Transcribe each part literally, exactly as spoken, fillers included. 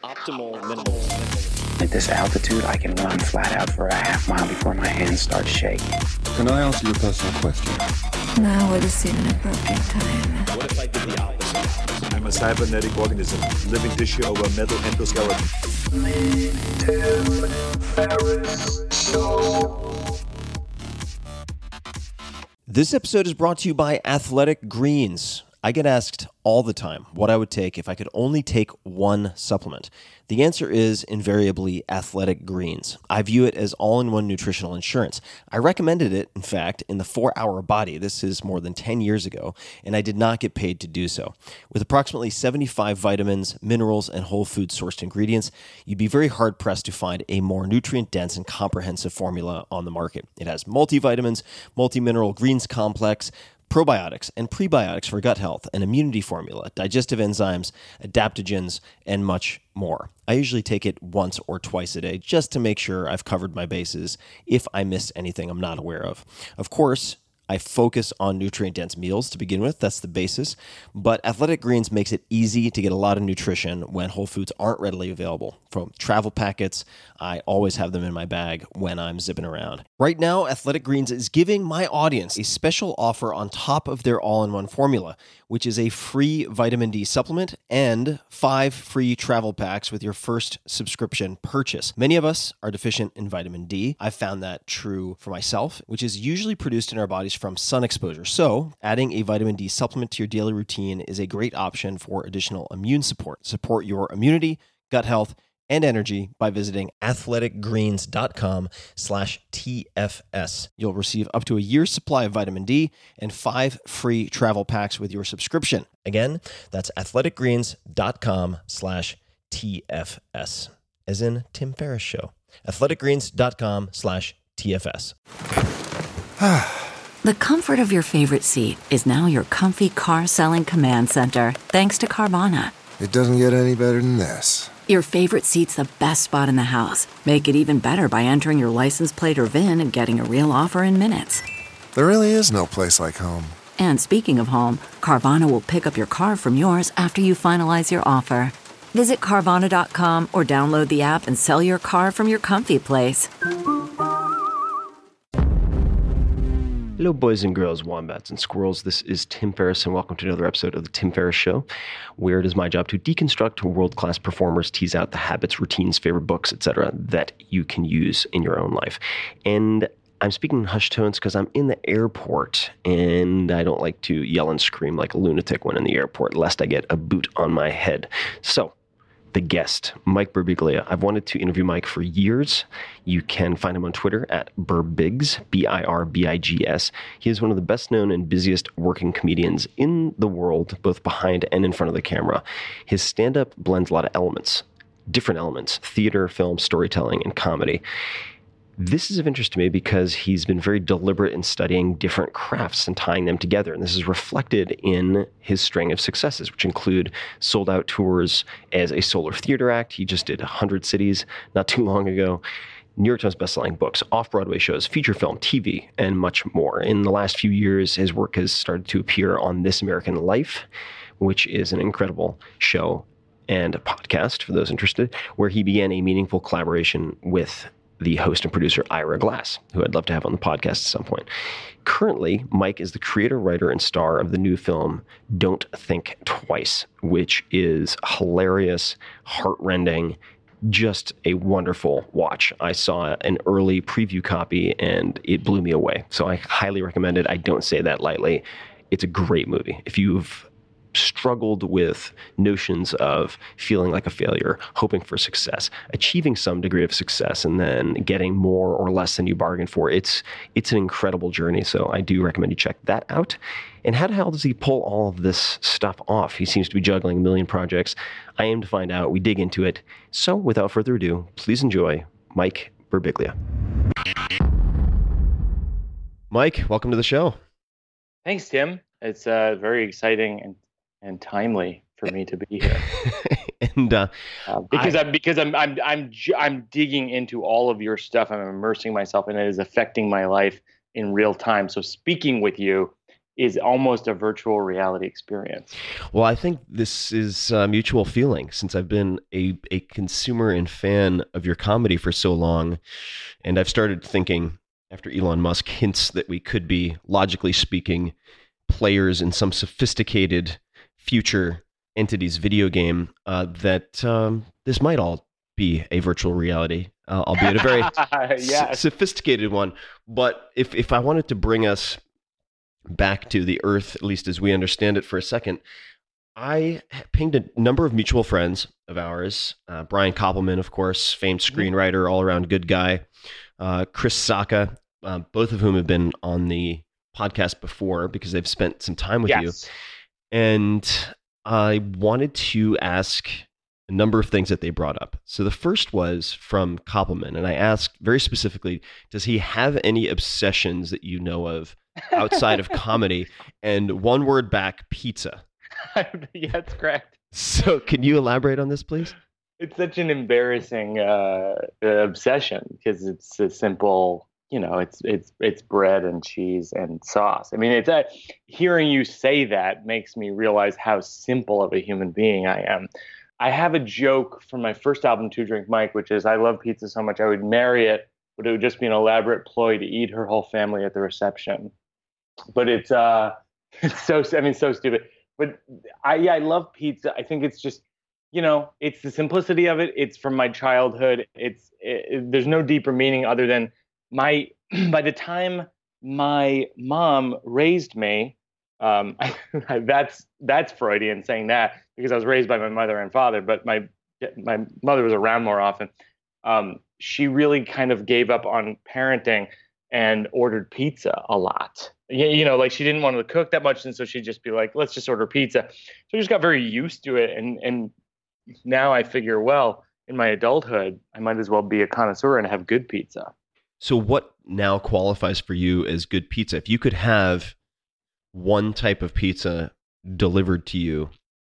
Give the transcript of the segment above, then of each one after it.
Optimal minimal. At this altitude, I can run flat out for a half mile before my hands start shaking. Can I ask you a personal question? Now would seem an appropriate time. What if I did the opposite? I'm a cybernetic organism, living tissue over a metal endoskeleton. This episode is brought to you by Athletic Greens. I get asked all the time what I would take if I could only take one supplement. The answer is invariably Athletic Greens. I view it as all-in-one nutritional insurance. I recommended it, in fact, in the four hour Body. This is more than ten years ago, and I did not get paid to do so. With approximately seventy-five vitamins, minerals, and whole food sourced ingredients, you'd be very hard-pressed to find a more nutrient-dense and comprehensive formula on the market. It has multivitamins, multi-mineral greens complex, probiotics and prebiotics for gut health, an immunity formula, digestive enzymes, adaptogens, and much more. I usually take it once or twice a day just to make sure I've covered my bases if I missed anything I'm not aware of. Of course, I focus on nutrient-dense meals to begin with. That's the basis. But Athletic Greens makes it easy to get a lot of nutrition when whole foods aren't readily available. From travel packets, I always have them in my bag when I'm zipping around. Right now, Athletic Greens is giving my audience a special offer on top of their all-in-one formula, which is a free vitamin D supplement and five free travel packs with your first subscription purchase. Many of us are deficient in vitamin D. I've found that true for myself, which is usually produced in our bodies from sun exposure. So adding a vitamin D supplement to your daily routine is a great option for additional immune support. Support your immunity, gut health, and energy by visiting athleticgreens.com slash TFS. You'll receive up to a year's supply of vitamin D and five free travel packs with your subscription. Again, that's athleticgreens.com slash TFS, as in Tim Ferriss Show. athleticgreens.com slash TFS. The comfort of your favorite seat is now your comfy car selling command center, thanks to Carvana. It doesn't get any better than this. Your favorite seat's the best spot in the house. Make it even better by entering your license plate or V I N and getting a real offer in minutes. There really is no place like home. And speaking of home, Carvana will pick up your car from yours after you finalize your offer. Visit Carvana dot com or download the app and sell your car from your comfy place. Hello, boys and girls, wombats and squirrels. This is Tim Ferriss, and welcome to another episode of The Tim Ferriss Show, where it is my job to deconstruct world-class performers, tease out the habits, routines, favorite books, et cetera that you can use in your own life. And I'm speaking in hushed tones because I'm in the airport, and I don't like to yell and scream like a lunatic when in the airport, lest I get a boot on my head. So, the guest, Mike Birbiglia. I've wanted to interview Mike for years. You can find him on Twitter at Birbigs, B I R B I G S. He is one of the best known and busiest working comedians in the world, both behind and in front of the camera. His stand-up blends a lot of elements, different elements, theater, film, storytelling, and comedy. This is of interest to me because he's been very deliberate in studying different crafts and tying them together. And this is reflected in his string of successes, which include sold-out tours as a solo theater act. He just did one hundred cities not too long ago. New York Times bestselling books, off-Broadway shows, feature film, T V, and much more. In the last few years, his work has started to appear on This American Life, which is an incredible show and a podcast for those interested, where he began a meaningful collaboration with the host and producer Ira Glass, who I'd love to have on the podcast at some point. Currently, Mike is the creator, writer, and star of the new film Don't Think Twice, which is hilarious, heartrending, just a wonderful watch. I saw an early preview copy and it blew me away. So I highly recommend it. I don't say that lightly. It's a great movie. If you've struggled with notions of feeling like a failure, hoping for success, achieving some degree of success, and then getting more or less than you bargained for, it's it's an incredible journey. So I do recommend you check that out. And how the hell does he pull all of this stuff off? He seems to be juggling a million projects. I aim to find out. We dig into it. So without further ado, please enjoy Mike Birbiglia. Mike, welcome to the show. Thanks, Tim. It's uh, very exciting and and timely for me to be here. and uh, uh, because I, I'm because I'm I'm I'm I'm digging into all of your stuff. I'm immersing myself, and it is affecting my life in real time. So speaking with you is almost a virtual reality experience. Well, I think this is a mutual feeling since I've been a, a consumer and fan of your comedy for so long. And I've started thinking, after Elon Musk hints that we could be, logically speaking, players in some sophisticated future entity's video game, uh, that um, this might all be a virtual reality, uh, albeit a very yes. s- sophisticated one. But if, if I wanted to bring us back to the earth, at least as we understand it for a second, I pinged a number of mutual friends of ours. Uh, Brian Koppelman, of course, famed screenwriter, all-around good guy. Uh, Chris Sacca, uh, both of whom have been on the podcast before because they've spent some time with yes. you. And I wanted to ask a number of things that they brought up. So the first was from Koppelman, and I asked very specifically, does he have any obsessions that you know of outside of comedy? And one word back, pizza. Yeah, that's correct. So can you elaborate on this, please? It's such an embarrassing uh, obsession because it's a simple, you know, it's it's it's bread and cheese and sauce. I mean, it's a, hearing you say that makes me realize how simple of a human being I am. I have a joke from my first album, Two Drink Mike, which is I love pizza so much I would marry it, but it would just be an elaborate ploy to eat her whole family at the reception. But it's uh, it's so I mean, so stupid. But I yeah, I love pizza. I think it's just, you know, it's the simplicity of it. It's from my childhood. It's it, there's no deeper meaning other than my. By the time my mom raised me, um, I, that's that's Freudian saying that because I was raised by my mother and father. But my my mother was around more often. Um, she really kind of gave up on parenting and ordered pizza a lot. You know, like she didn't want to cook that much, and so she'd just be like, "Let's just order pizza." So I just got very used to it, and and now I figure, well, in my adulthood, I might as well be a connoisseur and have good pizza. So what now qualifies for you as good pizza? If you could have one type of pizza delivered to you,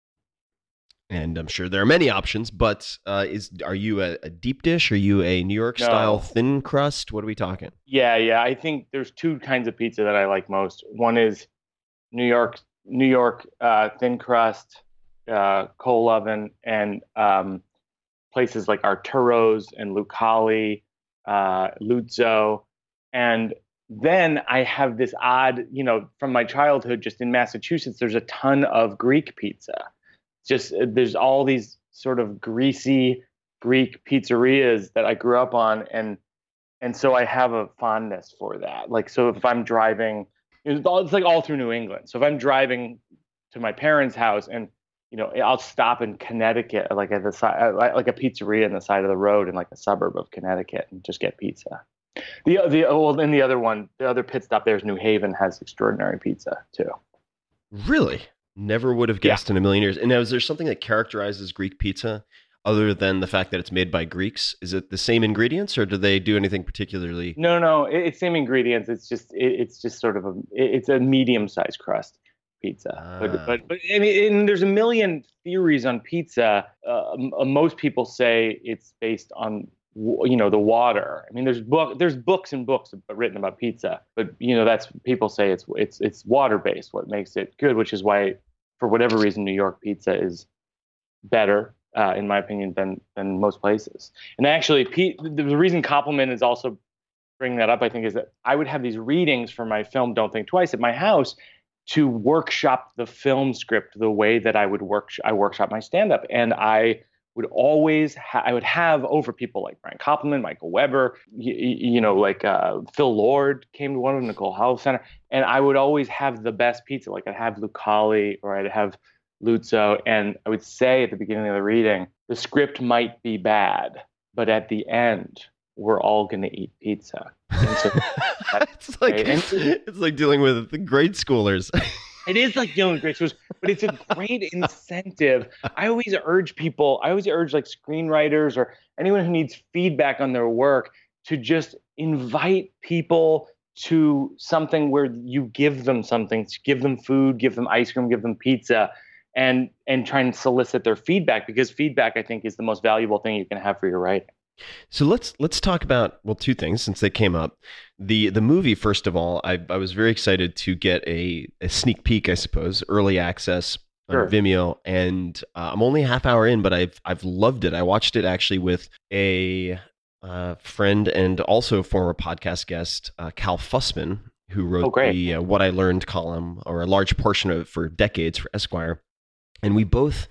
and I'm sure there are many options, but uh, is are you a, a deep dish? Are you a New York No. style thin crust? What are we talking? Yeah, yeah. I think there's two kinds of pizza that I like most. One is New York, New York uh, thin crust, uh, coal oven, and um, places like Arturo's and Lucali, uh, Luzzo. And then I have this odd, you know, from my childhood, just in Massachusetts, there's a ton of Greek pizza. Just there's all these sort of greasy Greek pizzerias that I grew up on, and and so I have a fondness for that. Like, so if I'm driving, it's, all, it's like all through New England. So if I'm driving to my parents' house, and you know, I'll stop in Connecticut, like at the side, like a pizzeria in the side of the road in like a suburb of Connecticut, and just get pizza. The the well, then the other one, the other pit stop there is New Haven, has extraordinary pizza too. Really? Never would have guessed yeah. in a million years. And now, is there something that characterizes Greek pizza other than the fact that it's made by Greeks? Is it the same ingredients, or do they do anything particularly? No, no, it, it's same ingredients. It's just it, it's just sort of a it's a medium-sized crust pizza. Ah. But but but I mean, and there's a million theories on pizza. Uh, most people say it's based on, you know, the water. I mean, there's book there's books and books written about pizza, but you know, that's people say it's it's it's water based, what makes it good, which is why, for whatever reason, New York pizza is better, uh, in my opinion, than than most places. And actually, Pete, the reason Koppelman is also bringing that up, I think, is that I would have these readings for my film Don't Think Twice at my house to workshop the film script the way that I would work I workshop my stand up, and I would always ha- I would have over people like Brian Koppelman, Michael Weber, you, you know, like uh, Phil Lord came to one of them, Nicole Health Center, and I would always have the best pizza. Like I'd have Lucali or I'd have Luzzo, and I would say at the beginning of the reading, the script might be bad, but at the end, we're all going to eat pizza. And so it's like and, it's like dealing with the grade schoolers. It is like dealing with grade schools, but it's a great incentive. I always urge people, I always urge like screenwriters or anyone who needs feedback on their work to just invite people to something where you give them something, give them food, give them ice cream, give them pizza, and and try and solicit their feedback, because feedback, I think, is the most valuable thing you can have for your writing. So let's let's talk about well two things since they came up. The the movie first of all, I I was very excited to get a, a sneak peek, I suppose, early access on Sure. Vimeo, and uh, I'm only a half hour in, but I've I've loved it. I watched it actually with a uh, friend and also former podcast guest, uh, Cal Fussman, who wrote Oh, great. the uh, What I Learned column, or a large portion of it for decades for Esquire, and we both,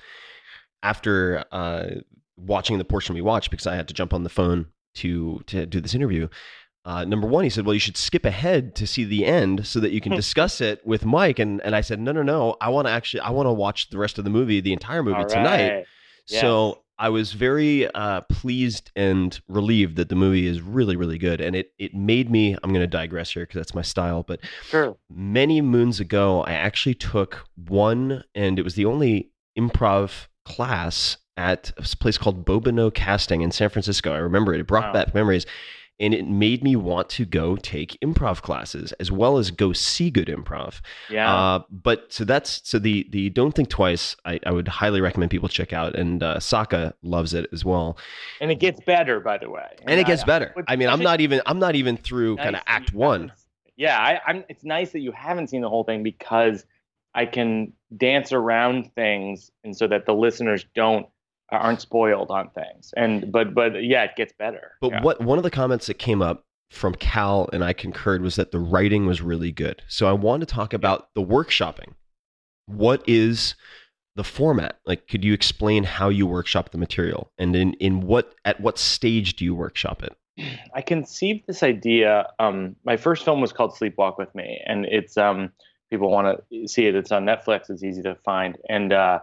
after uh, watching the portion we watched, because I had to jump on the phone to to do this interview. Uh, number one, he said, well, you should skip ahead to see the end so that you can discuss it with Mike. And and I said, no, no, no. I want to actually, I want to watch the rest of the movie, the entire movie All tonight. right. Yes. So I was very uh, pleased and relieved that the movie is really, really good. And it, it made me, I'm going to digress here because that's my style, but Sure. many moons ago, I actually took one, and it was the only improv class at a place called Bobino Casting in San Francisco. I remember it. It brought Wow. back memories. And it made me want to go take improv classes as well as go see good improv. Yeah. Uh, but so that's so the the Don't Think Twice. I, I would highly recommend people check out, and uh, Saka loves it as well. And it gets better, by the way. And it gets I- better. what's I mean, I'm nice- not even I'm not even through nice kind of that act you one. haven't- Yeah, I, I'm. It's nice that you haven't seen the whole thing because I can dance around things, and so that the listeners don't aren't spoiled on things. And but but yeah, it gets better. But Yeah. what one of the comments that came up from Cal and I concurred was that the writing was really good. So I want to talk about the workshopping. What is the format? Like, could you explain how you workshop the material, and in in what at what stage do you workshop it? I conceived this idea. Um, my first film was called Sleepwalk with Me, and it's um, people want to see it. It's on Netflix. It's easy to find. And uh,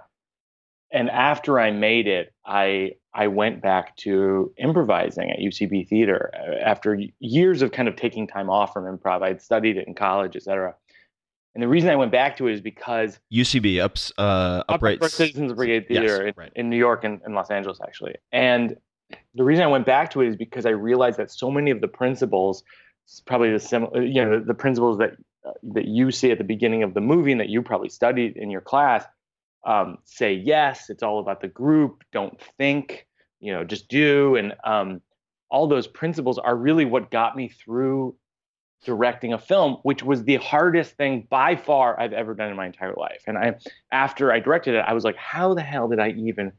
and after I made it, I I went back to improvising at U C B Theater after years of kind of taking time off from improv. I had studied it in college, et cetera. And the reason I went back to it is because U C B, ups, uh, upright, Upright Citizens Brigade Yes, Theater in, right. in New York and, and Los Angeles, actually. And the reason I went back to it is because I realized that so many of the principles, probably the similar, you know, the, the principles that uh, that you see at the beginning of the movie and that you probably studied in your class, um, say yes. It's all about the group. Don't think. You know, just do. And um, all those principles are really what got me through directing a film, which was the hardest thing by far I've ever done in my entire life. And I, after I directed it, I was like, how the hell did I even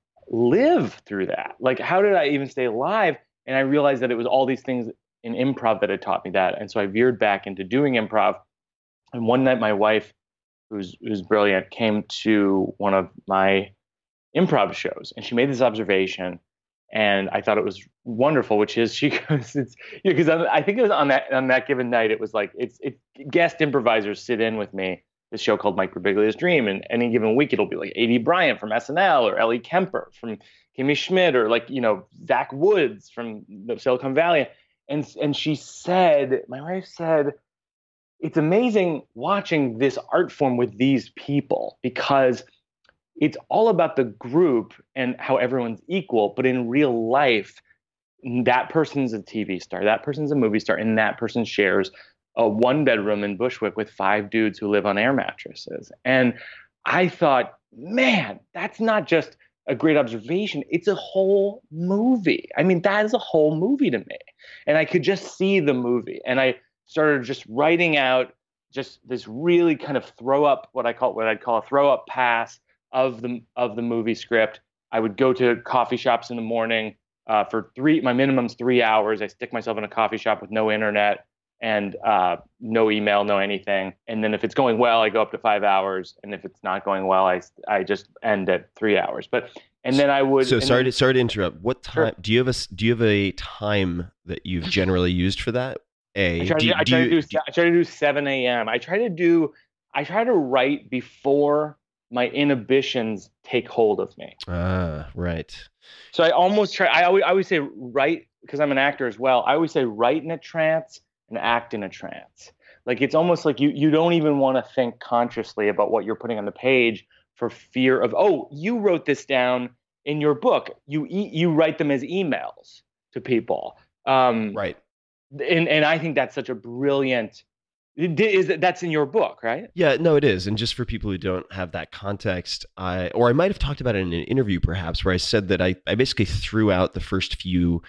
live through that? Like, how did I even stay alive? And I realized that it was all these things in improv that had taught me that. And so I veered back into doing improv. And one night, my wife, who's who's brilliant, came to one of my improv shows, and she made this observation. And I thought it was wonderful, which is she goes, it's because you know, I think it was on that on that given night, it was like it's it guest improvisers sit in with me. This show called Mike Birbiglia's Dream, and any given week it'll be like A D Bryant from S N L, or Ellie Kemper from Kimmy Schmidt, or like you know Zach Woods from the Silicon Valley. And and she said, my wife said, it's amazing watching this art form with these people because it's all about the group and how everyone's equal. But in real life, that person's a T V star, that person's a movie star, and that person shares a one bedroom in Bushwick with five dudes who live on air mattresses. And I thought, man, that's not just a great observation. It's a whole movie. I mean, that is a whole movie to me. And I could just see the movie. And I started just writing out just this really kind of throw up, what I call what I'd call a throw up pass of the of the movie script. I would go to coffee shops in the morning uh, for three. My minimum's three hours. I stick myself in a coffee shop with no internet and uh, no email, no anything. And then if it's going well, I go up to five hours. And if it's not going well, I I just end at three hours. But and then I would. So and sorry then, to sorry to interrupt. What time Sure. do you have a s- do you have a time that you've generally used for that? A I try, do, to, I, do try you, to do, I try to do seven a.m. I try to do. I try to write before my inhibitions take hold of me. ah right. So I almost try. I always, I always say write, because I'm an actor as well. I always say write in a trance and act in a trance. Like it's almost like you you don't even want to think consciously about what you're putting on the page for fear of, oh, you wrote this down in your book. You e- you write them as emails to people. Um, Right. and and I think that's such a brilliant Is that that's in your book, right? Yeah, no, it is. And just for people who don't have that context, I or I might have talked about it in an interview perhaps, where I said that I, I basically threw out the first few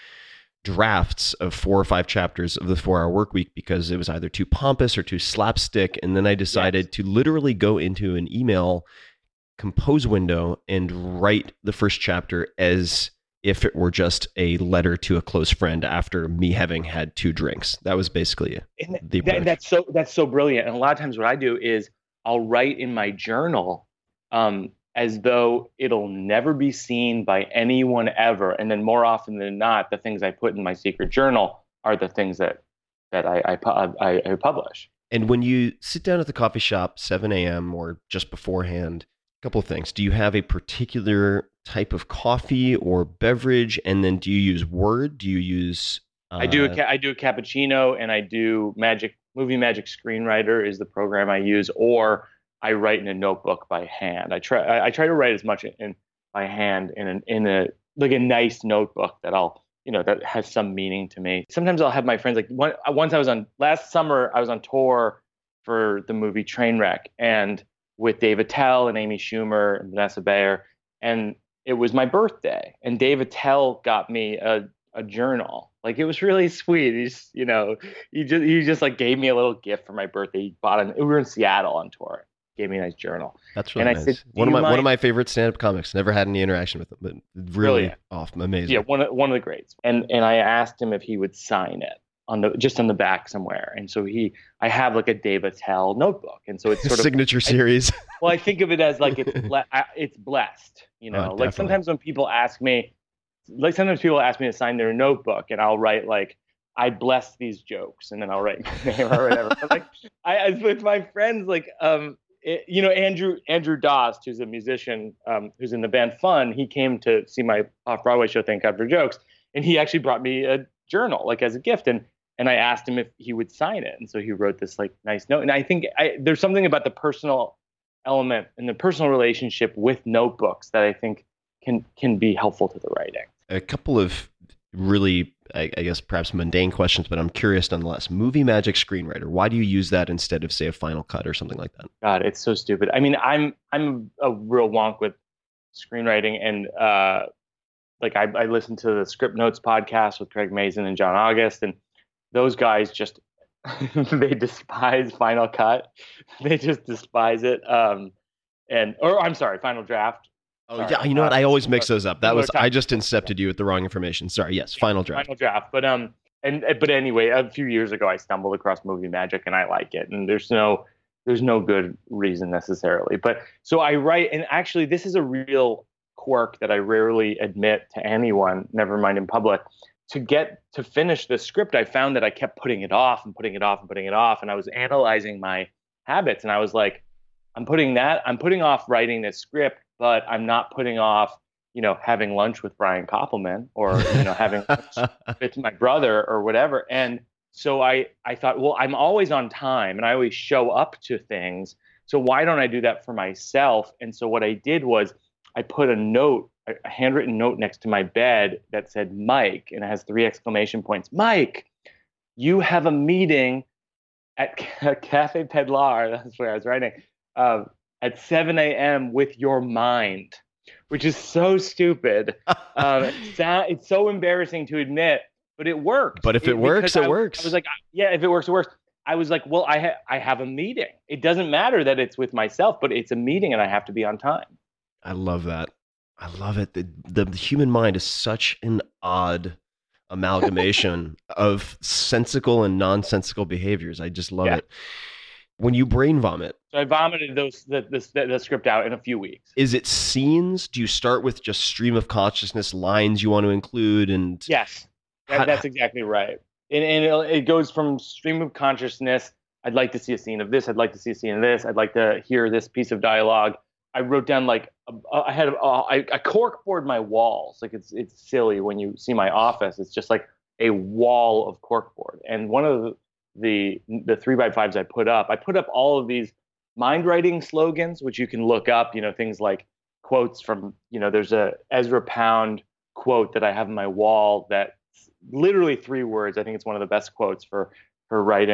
drafts of four or five chapters of the four hour work week because it was either too pompous or too slapstick. And then I decided yes. to literally go into an email compose window and write the first chapter as if it were just a letter to a close friend after me having had two drinks. That was basically and the that, that's so that's so brilliant. And a lot of times what I do is I'll write in my journal um, as though it'll never be seen by anyone ever. And then more often than not, the things I put in my secret journal are the things that that I I, I, I publish. And when you sit down at the coffee shop, seven a.m. or just beforehand, a couple of things. Do you have a particular type of coffee or beverage? And then do you use Word? Do you use... Uh... I do a ca- I do a cappuccino, and I do Magic Movie Magic Screenwriter is the program I use, or I write in a notebook by hand. I try I, I try to write as much in by hand in an in a like a nice notebook that I'll you know that has some meaning to me. Sometimes I'll have my friends like one, once I was on last summer I was on tour for the movie Trainwreck and with Dave Attell and Amy Schumer and Vanessa Bayer, and it was my birthday, and Dave Attell got me a, a journal. Like, it was really sweet. He's, you know, he just he just like gave me a little gift for my birthday. He bought an. We were in Seattle on tour. Gave me a nice journal. That's really and nice. I said, one of my mind? one of my favorite stand-up comics. Never had any interaction with him, but really Brilliant. off, amazing. Yeah, one of one of the greats. And and I asked him if he would sign it on the just on the back somewhere. And so he, I have like a Dave Attell notebook, and so it's sort of signature series. I, well, I think of it as like it's ble- it's blessed. You know, Oh, like sometimes when people ask me, like sometimes people ask me to sign their notebook, and I'll write like, I bless these jokes, and then I'll write my name or whatever. But like I, I with my friends, like um, it, you know, Andrew Andrew Dost, who's a musician, um, who's in the band Fun. He came to see my off Broadway show, Thank God for Jokes, and he actually brought me a journal like as a gift, and and I asked him if he would sign it, and so he wrote this like nice note. And I think I, there's something about the personal element and the personal relationship with notebooks that I think can can be helpful to the writing. A couple of really, I, I guess, perhaps mundane questions, but I'm curious nonetheless. Movie Magic Screenwriter. Why do you use that instead of, say, a Final Cut or something like that? God, it's so stupid. I mean, I'm I'm a real wonk with screenwriting, and uh, like I, I listen to the Script Notes podcast with Craig Mazin and John August, and those guys just they despise Final Cut. They just despise it. Um, and or I'm sorry, Final Draft. Oh sorry. yeah, you know what? I always mix those up. That was time. I just incepted you with the wrong information. Sorry. Yes, Yeah, Final Draft. Final Draft. But um, and but anyway, a few years ago, I stumbled across Movie Magic, and I like it. And there's no there's no good reason necessarily. But so I write, and actually, this is a real quirk that I rarely admit to anyone, never mind in public. To get to finish the script, I found that I kept putting it off and putting it off and putting it off. And I was analyzing my habits, and I was like, I'm putting that, I'm putting off writing this script, but I'm not putting off, you know, having lunch with Brian Koppelman or, you know, having lunch with my brother or whatever. And so I, I thought, well, I'm always on time and I always show up to things. So why don't I do that for myself? And so what I did was I put a note, a handwritten note next to my bed that said Mike, and it has three exclamation points. Mike, you have a meeting at Cafe Pedlar, that's where I was writing, uh, at seven a.m. with your mind, which is so stupid. um, it's, it's so embarrassing to admit, but it works. But if it, it works, it I, works. I was like, yeah, if it works, it works. I was like, well, I, ha- I have a meeting. It doesn't matter that it's with myself, but it's a meeting and I have to be on time. I love that. I love it. The, the human mind is such an odd amalgamation of sensical and nonsensical behaviors. I just love Yeah. it. When you brain vomit, So I vomited those the, the, the script out in a few weeks. is it scenes? Do you start with just stream of consciousness lines you want to include? And Yes, that, How- that's exactly right. And, and it, it goes from stream of consciousness. I'd like to see a scene of this. I'd like to see a scene of this. I'd like to hear this piece of dialogue. I wrote down like a, I had a, I, I corkboard my walls. Like it's it's silly when you see my office. It's just like a wall of corkboard. And one of the the, the three by fives I put up, I put up all of these mind writing slogans, which you can look up. You know, things like quotes from, you know, there's a Ezra Pound quote that I have on my wall that's literally three words. I think it's one of the best quotes for for writing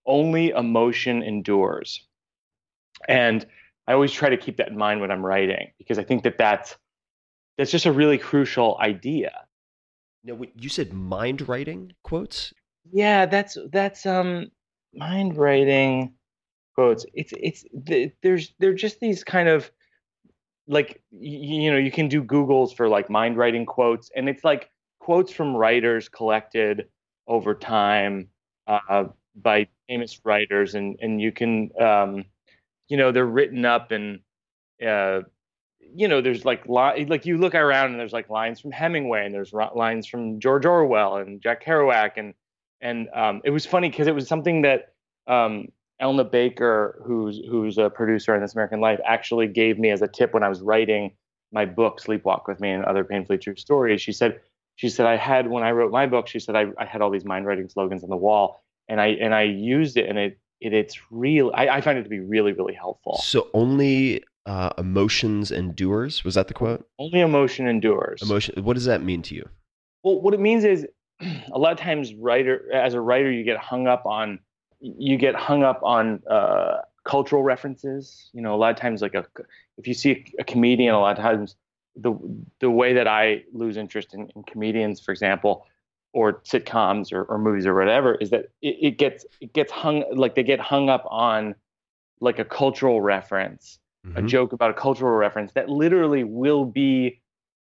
only emotion endures. And I always try to keep that in mind when I'm writing, because I think that that's, that's just a really crucial idea. Now, you said mind writing quotes? Yeah, that's, that's, um, mind writing quotes. It's, it's, there's, they're just these kind of, like, you, you know, you can do Googles for like mind writing quotes, and it's like quotes from writers collected over time, uh, by famous writers. And, and you can, um, you know, they're written up and, uh, you know, there's like, li- like you look around and there's like lines from Hemingway, and there's ro- lines from George Orwell and Jack Kerouac. And, and, um, it was funny because it was something that, um, Elna Baker, who's, who's a producer in This American Life, actually gave me as a tip when I was writing my book, Sleepwalk with Me and Other Painfully True Stories. She said, she said, I had, when I wrote my book, she said, I, I had all these mind writing slogans on the wall, and I, and I used it, and it, it it's real. I, I find it to be really, really helpful. So only uh, emotions endures. Was that the quote? Only emotion endures. Emotion. What does that mean to you? Well, what it means is a lot of times writer, as a writer, you get hung up on, you get hung up on uh, cultural references. You know, a lot of times, like a, if you see a, a comedian, a lot of times the, the way that I lose interest in, in comedians, for example, or sitcoms or, or movies or whatever, is that it, it gets, it gets hung, like they get hung up on like a cultural reference, mm-hmm. a joke about a cultural reference that literally will be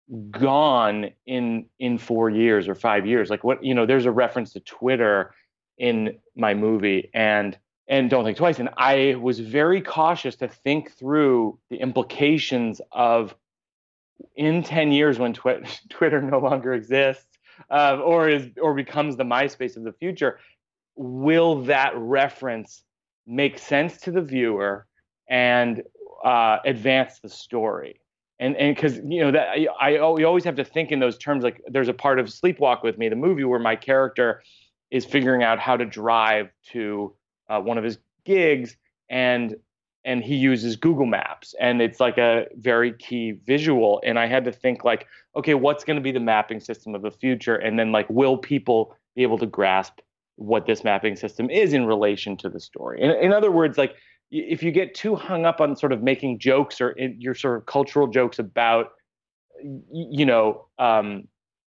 gone in, in four years or five years. Like what, you know, there's a reference to Twitter in my movie, and, and Don't Think Twice. And I was very cautious to think through the implications of, in ten years when twi- Twitter no longer exists, uh, or is, or becomes the MySpace of the future, will that reference make sense to the viewer and uh, advance the story? And and because, you know, that I, I we always have to think in those terms. Like there's a part of Sleepwalk with Me, the movie, where my character is figuring out how to drive to uh, one of his gigs, and and he uses Google Maps, and it's like a very key visual. And I had to think like, okay, what's going to be the mapping system of the future? And then like, will people be able to grasp what this mapping system is in relation to the story? In, in other words, like if you get too hung up on sort of making jokes or in your sort of cultural jokes about, you know, um,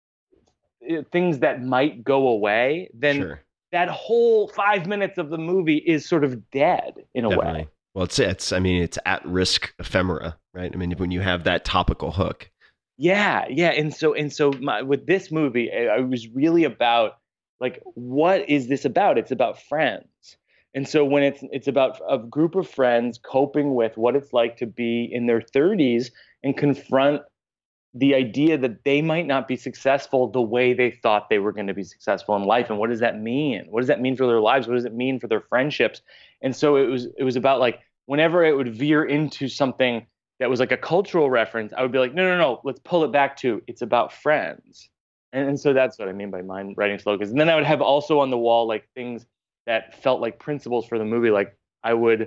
things that might go away, then sure. that whole five minutes of the movie is sort of dead in a Definitely. way. Well, it's, it's, I mean, it's at risk ephemera, right? I mean, when you have that topical hook. Yeah. Yeah. And so, and so my, with this movie, it was really about like, what is this about? It's about friends. And so when it's, it's about a group of friends coping with what it's like to be in their thirties and confront the idea that they might not be successful the way they thought they were going to be successful in life. And what does that mean? What does that mean for their lives? What does it mean for their friendships? And so it was, it was about like, whenever it would veer into something that was like a cultural reference, I would be like, no, no, no, let's pull it back to, it's about friends. And, and so that's what I mean by mind writing slogans. And then I would have also on the wall, like things that felt like principles for the movie. Like I would,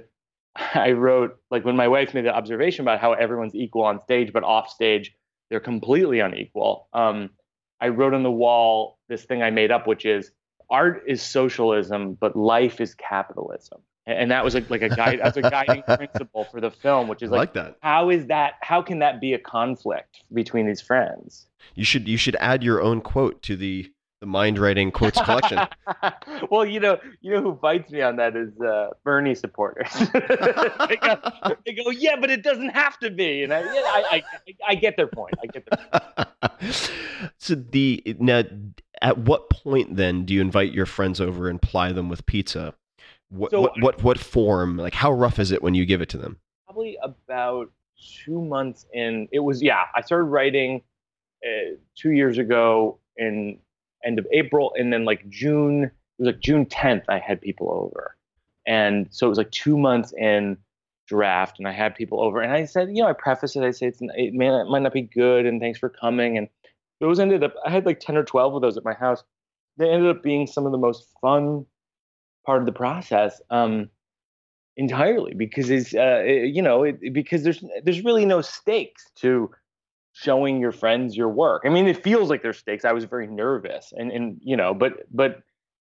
I wrote, like when my wife made the observation about how everyone's equal on stage, but off stage, they're completely unequal. Um, I wrote on the wall this thing I made up, which is art is socialism, but life is capitalism. And, and that was like, like a guide, that's a guiding principle for the film, which is like, like that. How is that, how can that be a conflict between these friends? You should, you should add your own quote to the, the mind writing quotes collection. Well, you know, you know who fights me on that is uh, Bernie supporters. they, go, they go, yeah, but it doesn't have to be. And I, yeah, I, I, I get their point. I get their point. So the now, at what point then do you invite your friends over and ply them with pizza? What so, what, what what form? Like how rough is it when you give it to them? Probably about two months in. It was yeah. I started writing uh, two years ago in end of April, and then like June, it was like June tenth, I had people over. And so it was like two months in draft, and I had people over, and I said, you know, I preface it, I say, it's, it, may, it might not be good, and thanks for coming. And those ended up, I had like ten or twelve of those at my house. They ended up being some of the most fun part of the process, um, entirely, because it's, uh, it, you know, it, because there's, there's really no stakes to showing your friends your work. I mean, it feels like there's stakes. I was very nervous and, and, you know, but, but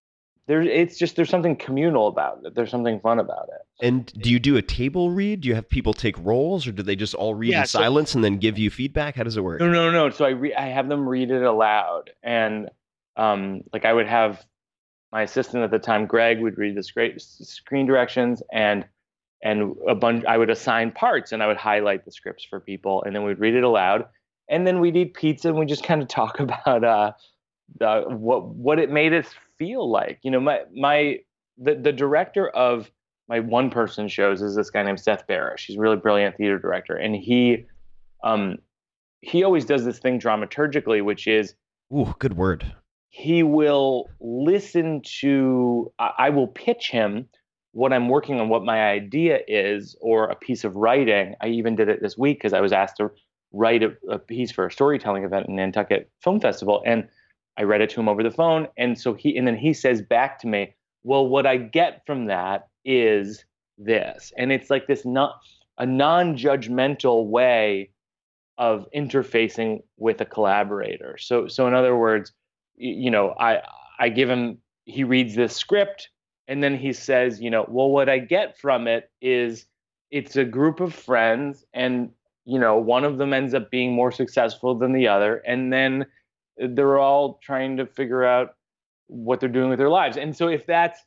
there, it's just there's something communal about it. There's something fun about it. And do you do a table read? Do you have people take roles, or do they just all read Yeah, in so- silence and then give you feedback? How does it work? No, no, no. So I re- I have them read it aloud, and um, like I would have my assistant at the time, Greg, would read the scra- screen directions, and and a bunch. I would assign parts, and I would highlight the scripts for people, and then we'd read it aloud, and then we'd eat pizza, and we just kind of talk about uh, the, what what it made us feel like. You know, my my the the director of my one person shows is this guy named Seth Barish. He's a really brilliant theater director, and he um he always does this thing dramaturgically, which is Ooh, good word. he will listen to, I I will pitch him what I'm working on, what my idea is, or a piece of writing. I even did it this week because I was asked to write a, a piece for a storytelling event in Nantucket Film Festival. And I read it to him over the phone. And so he, and then he says back to me, well, what I get from that is this. And it's like this not a non-judgmental way of interfacing with a collaborator. So, so in other words, you know, I, I give him, he reads this script, and then he says, you know, well, what I get from it is it's a group of friends, and, you know, one of them ends up being more successful than the other. And then they're all trying to figure out what they're doing with their lives. And so if that's,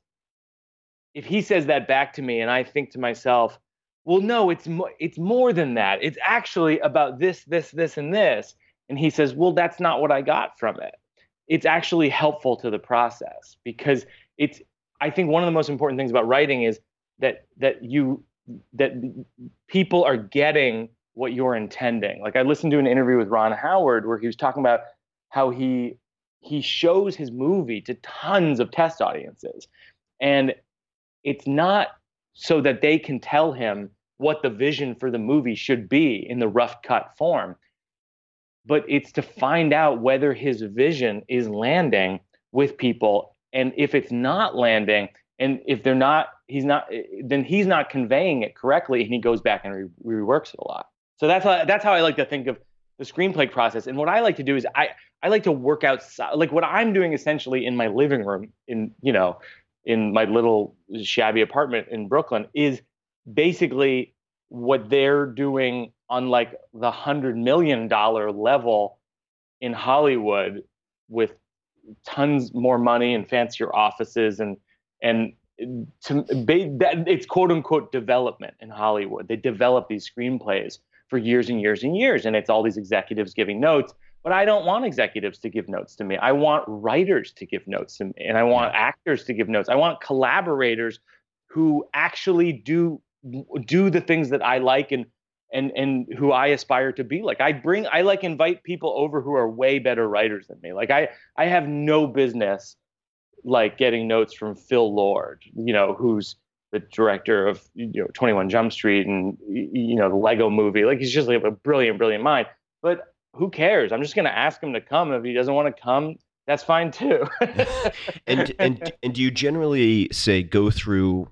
if he says that back to me, and I think to myself, well, no, it's mo- it's more than that. It's actually about this, this, this, and this. And he says, well, that's not what I got from it. It's actually helpful to the process, because it's, I think one of the most important things about writing is that that you that people are getting what you're intending. Like I listened to an interview with Ron Howard where he was talking about how he he shows his movie to tons of test audiences, and it's not so that they can tell him what the vision for the movie should be in the rough cut form, but it's to find out whether his vision is landing with people. And if it's not landing, and if they're not, he's not, then he's not conveying it correctly, and he goes back and re- reworks it a lot. So that's how, that's how I like to think of the screenplay process. And what I like to do is I, I like to work out, like what I'm doing essentially in my living room in, you know, in my little shabby apartment in Brooklyn is basically what they're doing on like the hundred million dollar level in Hollywood, with tons more money and fancier offices, and and to, that, it's quote unquote development in Hollywood. They develop these screenplays for years and years and years, and it's all these executives giving notes. But I don't want executives to give notes to me. I want writers to give notes to me, and I want actors to give notes. I want collaborators who actually do do the things that I like and and and who I aspire to be like. I bring, I like invite people over who are way better writers than me. Like I, I have no business like getting notes from Phil Lord, you know, who's the director of, you know, twenty-one Jump Street and, you know, the Lego movie. Like he's just like a brilliant, brilliant mind, but who cares? I'm just going to ask him to come. And if he doesn't want to come, that's fine too. and, and, and do you generally say go through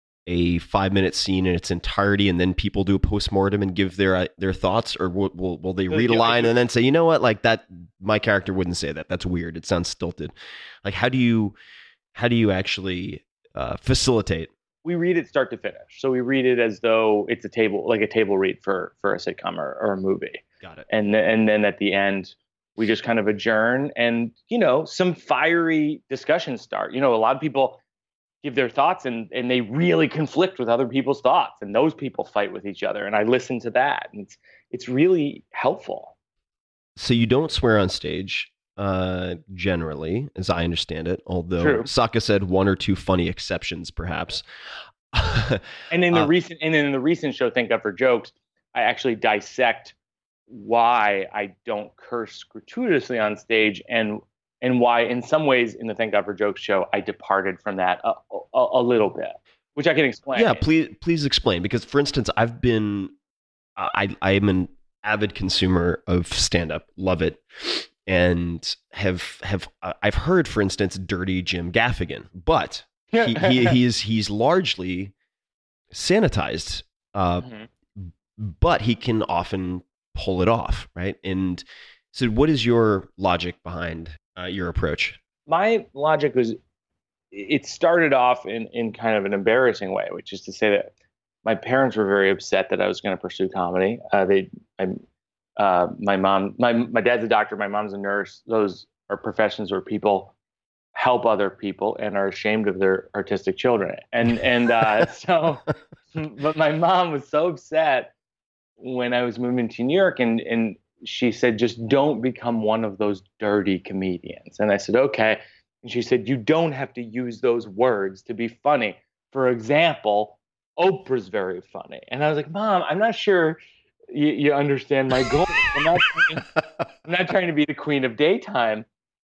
a five minute scene in its entirety, and then people do a postmortem and give their their thoughts, or will will, will they read a line and then say, you know what, like that, my character wouldn't say that. That's weird. It sounds stilted. Like how do you how do you actually uh, facilitate? We read it start to finish. So we read it as though it's a table, like a table read for for a sitcom or, or a movie. Got it. And and then at the end, we just kind of adjourn, and you know, some fiery discussions start. You know, a lot of people give their thoughts, and, and they really conflict with other people's thoughts, and those people fight with each other. And I listen to that, and it's, it's really helpful. So you don't swear on stage, uh, generally, as I understand it, although True. Saka said one or two funny exceptions, perhaps. And in the uh, recent, and in the recent show, Thank God for Jokes, I actually dissect why I don't curse gratuitously on stage, and and why in some ways in the Thank God for Jokes show, I departed from that a, a, a little bit, which I can explain. Yeah, please, please explain. Because for instance, I've been, I, I am an avid consumer of stand-up, love it. And have, have, I've heard, for instance, Dirty Jim Gaffigan, but he, he, he's, he's largely sanitized, uh, mm-hmm. but he can often pull it off. Right. And so what is your logic behind Uh, your approach? My logic was it started off in, in kind of an embarrassing way, which is to say that my parents were very upset that I was going to pursue comedy. Uh, they, I, uh, my mom, my my dad's a doctor, my mom's a nurse. Those are professions where people help other people and are ashamed of their artistic children. And and uh, so, but my mom was so upset when I was moving to New York, and and she said, just don't become one of those dirty comedians. And I said, okay. And she said, you don't have to use those words to be funny. For example, Oprah's very funny. And I was like, Mom, I'm not sure you, you understand my goal. I'm not, trying, I'm not trying to be the queen of daytime.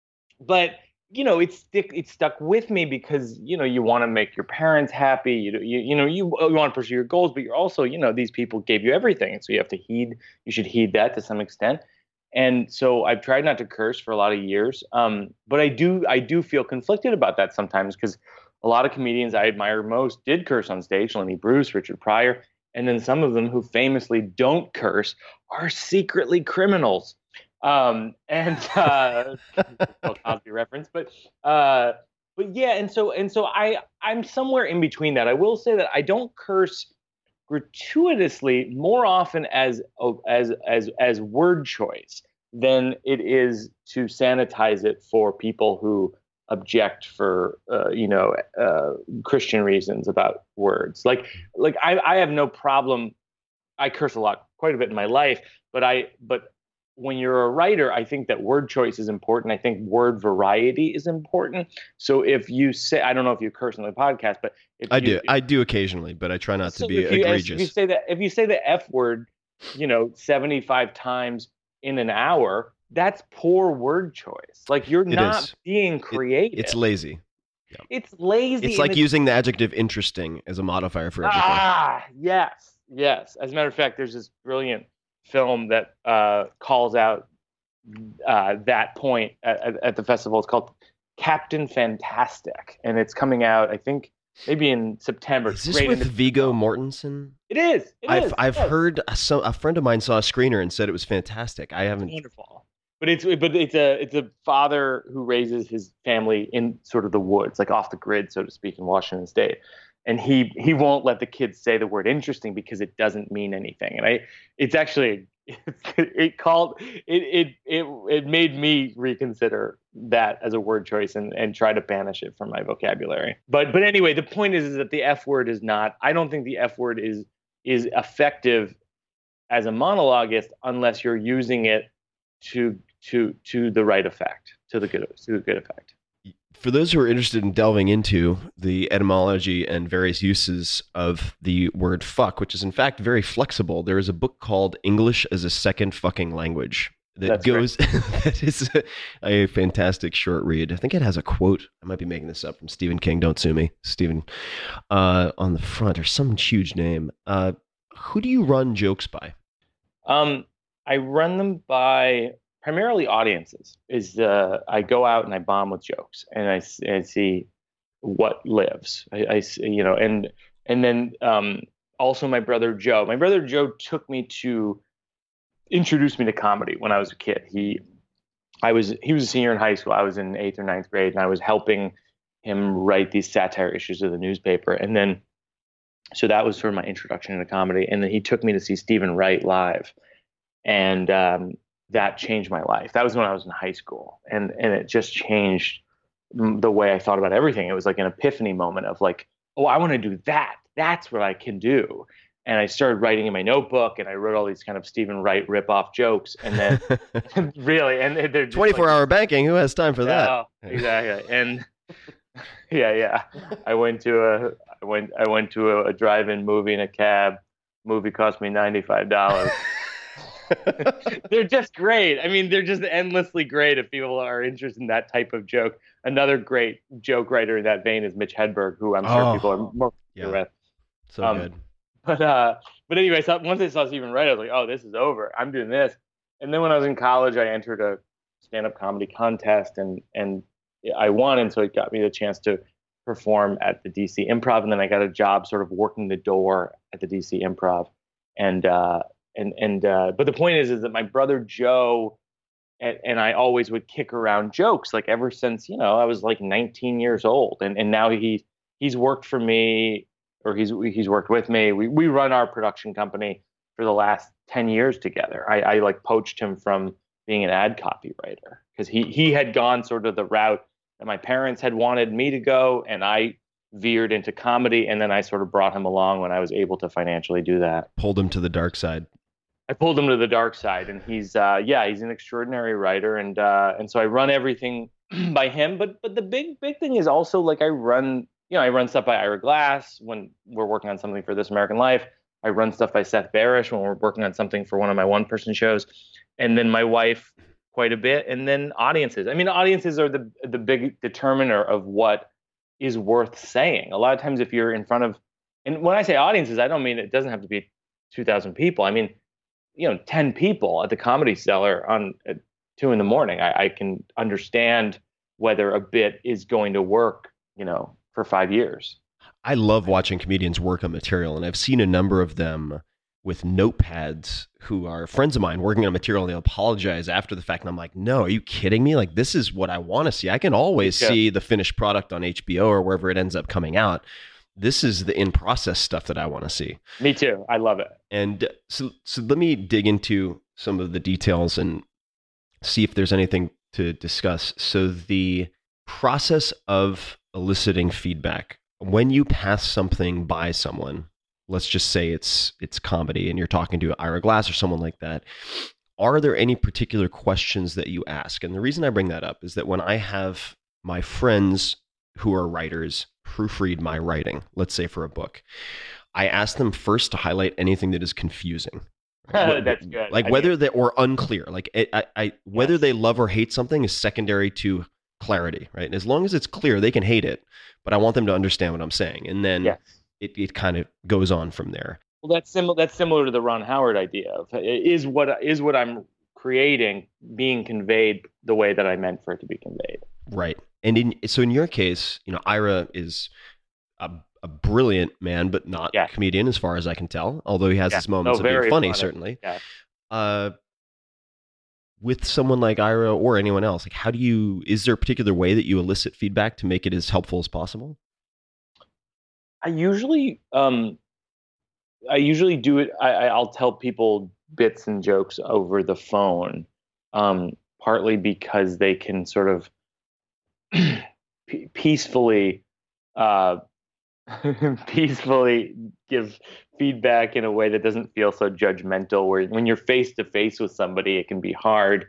But, you know, it's stick, it stuck with me because, you know, you want to make your parents happy. You, you, you know, you, you want to pursue your goals, but you're also, you know, these people gave you everything. And so you have to heed, you should heed that to some extent. And so I've tried not to curse for a lot of years. Um, but I do, I do feel conflicted about that sometimes because a lot of comedians I admire most did curse on stage, Lenny Bruce, Richard Pryor, and then some of them who famously don't curse are secretly criminals. Um, and uh, Cosby reference, but uh, but yeah, and so and so I I'm somewhere in between that. I will say that I don't curse gratuitously more often as as as as word choice than it is to sanitize it for people who object for uh, you know uh, Christian reasons about words. Like like I, I have no problem. I curse a lot, quite a bit in my life, but I but when you're a writer, I think that word choice is important. I think word variety is important. So if you say, I don't know if you curse on the podcast, but if I you, do, I do occasionally, but I try not so to be if you, egregious. If you say that, if you say the F word, you know, seventy-five times in an hour, that's poor word choice. Like you're It not is. being creative. It, it's lazy. Yeah. It's lazy. It's and like it's, using the adjective interesting as a modifier for everything. ah, yes, yes. As a matter of fact, there's this brilliant film that uh, calls out uh, that point at, at, at the festival. It's called Captain Fantastic, and it's coming out, I think, maybe in September. Is It's this great with in the- Viggo Mortensen? It is. It I've is, I've yes. heard a, so, a friend of mine saw a screener and said it was fantastic. I haven't. Wonderful. But it's but it's a it's a father who raises his family in sort of the woods, like off the grid, so to speak, in Washington State. And he he won't let the kids say the word interesting because it doesn't mean anything. And I it's actually it called it it it it made me reconsider that as a word choice and and try to banish it from my vocabulary. But but anyway, the point is, is that the F word is not. I don't think the F word is is effective as a monologuist unless you're using it to to to the right effect, to the good to the good effect. For those who are interested in delving into the etymology and various uses of the word fuck, which is in fact very flexible, there is a book called English as a Second Fucking Language that That's goes, that is a, a fantastic short read. I think it has a quote, I might be making this up, from Stephen King, don't sue me, Stephen, uh, on the front, or some huge name. Uh, who do you run jokes by? Um, I run them by primarily audiences. Is uh, I go out and I bomb with jokes, and I, s- I see what lives. I, I s- you know, and and then um, also my brother Joe. My brother Joe took me to introduce me to comedy when I was a kid. He, I was he was a senior in high school. I was in eighth or ninth grade, and I was helping him write these satire issues of the newspaper, and then. So that was sort of my introduction into comedy, and then he took me to see Stephen Wright live, and um, that changed my life. That was when I was in high school, and and it just changed the way I thought about everything. It was like an epiphany moment of like, oh, I want to do that. That's what I can do. And I started writing in my notebook, and I wrote all these kind of Stephen Wright rip-off jokes, and then really, and they're just twenty-four like, hour banking, who has time for that? Oh, exactly. And yeah, yeah. I went to a I went I went to a, a drive-in movie in a cab. Movie cost me ninety-five dollars. They're just great. I mean, they're just endlessly great if people are interested in that type of joke. Another great joke writer in that vein is Mitch Hedberg, who I'm sure Oh, people are more yeah. familiar with. So Um, good. But uh, but anyway, so once I saw Stephen Wright, I was like, oh, this is over. I'm doing this. And then when I was in college, I entered a stand-up comedy contest, and and I won, and so it got me the chance to perform at the D C Improv, and then I got a job sort of working the door at the D C Improv, and uh, and and uh, but the point is, is that my brother Joe and, and I always would kick around jokes, like ever since, you know, I was like nineteen years old. And, and now he, he's worked for me, or he's, he's worked with me. We, we run our production company for the last ten years together. I, I like poached him from being an ad copywriter because he, he had gone sort of the route that my parents had wanted me to go. And I veered into comedy. And then I sort of brought him along when I was able to financially do that. Pulled him to the dark side. I pulled him to the dark side, and he's, uh, yeah, he's an extraordinary writer. And, uh, and so I run everything by him. But, but the big, big thing is also like I run, you know, I run stuff by Ira Glass when we're working on something for This American Life. I run stuff by Seth Barish when we're working on something for one of my one person shows. And then my wife quite a bit. And then audiences. I mean, audiences are the, the big determiner of what is worth saying. A lot of times if you're in front of, and when I say audiences, I don't mean it doesn't have to be two thousand people. I mean, you know, ten people at the Comedy Cellar on at two in the morning. I, I can understand whether a bit is going to work, you know, for five years. I love watching comedians work on material, and I've seen a number of them with notepads who are friends of mine working on material, and they'll apologize after the fact. And I'm like, no, are you kidding me? Like, this is what I want to see. I can always yeah. see the finished product on H B O or wherever it ends up coming out. This is the in-process stuff that I want to see. Me too. I love it. And so, so let me dig into some of the details and see if there's anything to discuss. So the process of eliciting feedback, when you pass something by someone, let's just say it's it's comedy and you're talking to Ira Glass or someone like that, are there any particular questions that you ask? And the reason I bring that up is that when I have my friends who are writers proofread my writing, let's say for a book, I ask them first to highlight anything that is confusing. That's good. Like I whether mean, they or unclear, like it, I, I, whether yes. they love or hate something is secondary to clarity, right? And as long as it's clear, they can hate it, but I want them to understand what I'm saying. And then yes. it, it kind of goes on from there. Well, that's similar. That's similar to the Ron Howard idea of is what is what I'm creating being conveyed the way that I meant for it to be conveyed. Right. And in, so in your case, you know, Ira is a, a brilliant man, but not yeah. a comedian as far as I can tell, although he has yeah. his moments no, of being funny, funny. certainly. Yeah. Uh, with someone like Ira or anyone else, like how do you, is there a particular way that you elicit feedback to make it as helpful as possible? I usually, um, I usually do it. I, I'll tell people bits and jokes over the phone, um, partly because they can sort of peacefully, uh, peacefully give feedback in a way that doesn't feel so judgmental. Where when you're face to face with somebody, it can be hard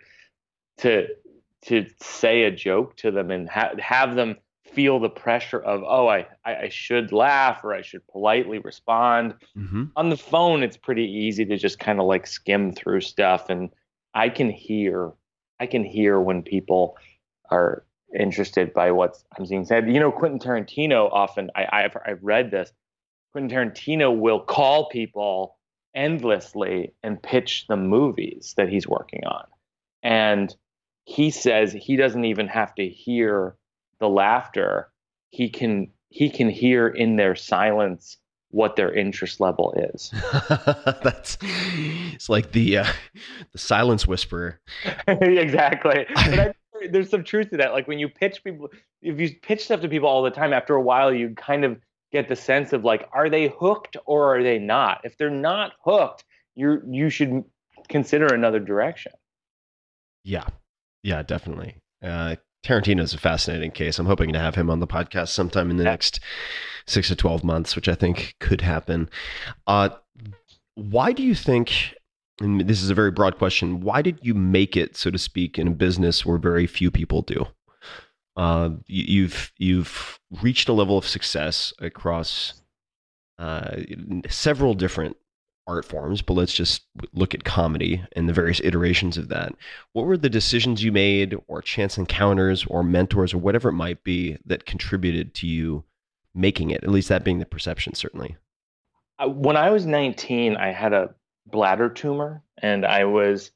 to to say a joke to them and ha- have them feel the pressure of, oh, I, I should laugh or I should politely respond. Mm-hmm. On the phone, it's pretty easy to just kind of like skim through stuff. And I can hear, I can hear when people are interested by what's I'm being said. You know, Quentin Tarantino often, I, I've, I've read this, Quentin Tarantino will call people endlessly and pitch the movies that he's working on. And he says he doesn't even have to hear the laughter. He can he can hear in their silence what their interest level is. That's it's like the uh, the silence whisperer. Exactly. But I, there's some truth to that. Like when you pitch people, if you pitch stuff to people all the time, after a while you kind of get the sense of like, are they hooked or are they not? If they're not hooked, you you should consider another direction. Yeah, yeah, definitely. Uh, Tarantino is a fascinating case. I'm hoping to have him on the podcast sometime in the yeah. next six to twelve months, which I think could happen. Uh, why do you think, and this is a very broad question, why did you make it, so to speak, in a business where very few people do? Uh, you, you've you've reached a level of success across uh, several different art forms, but let's just look at comedy and the various iterations of that. What were the decisions you made, or chance encounters, or mentors, or whatever it might be that contributed to you making it? At least that being the perception, certainly. When I was nineteen, I had a bladder tumor, and I was,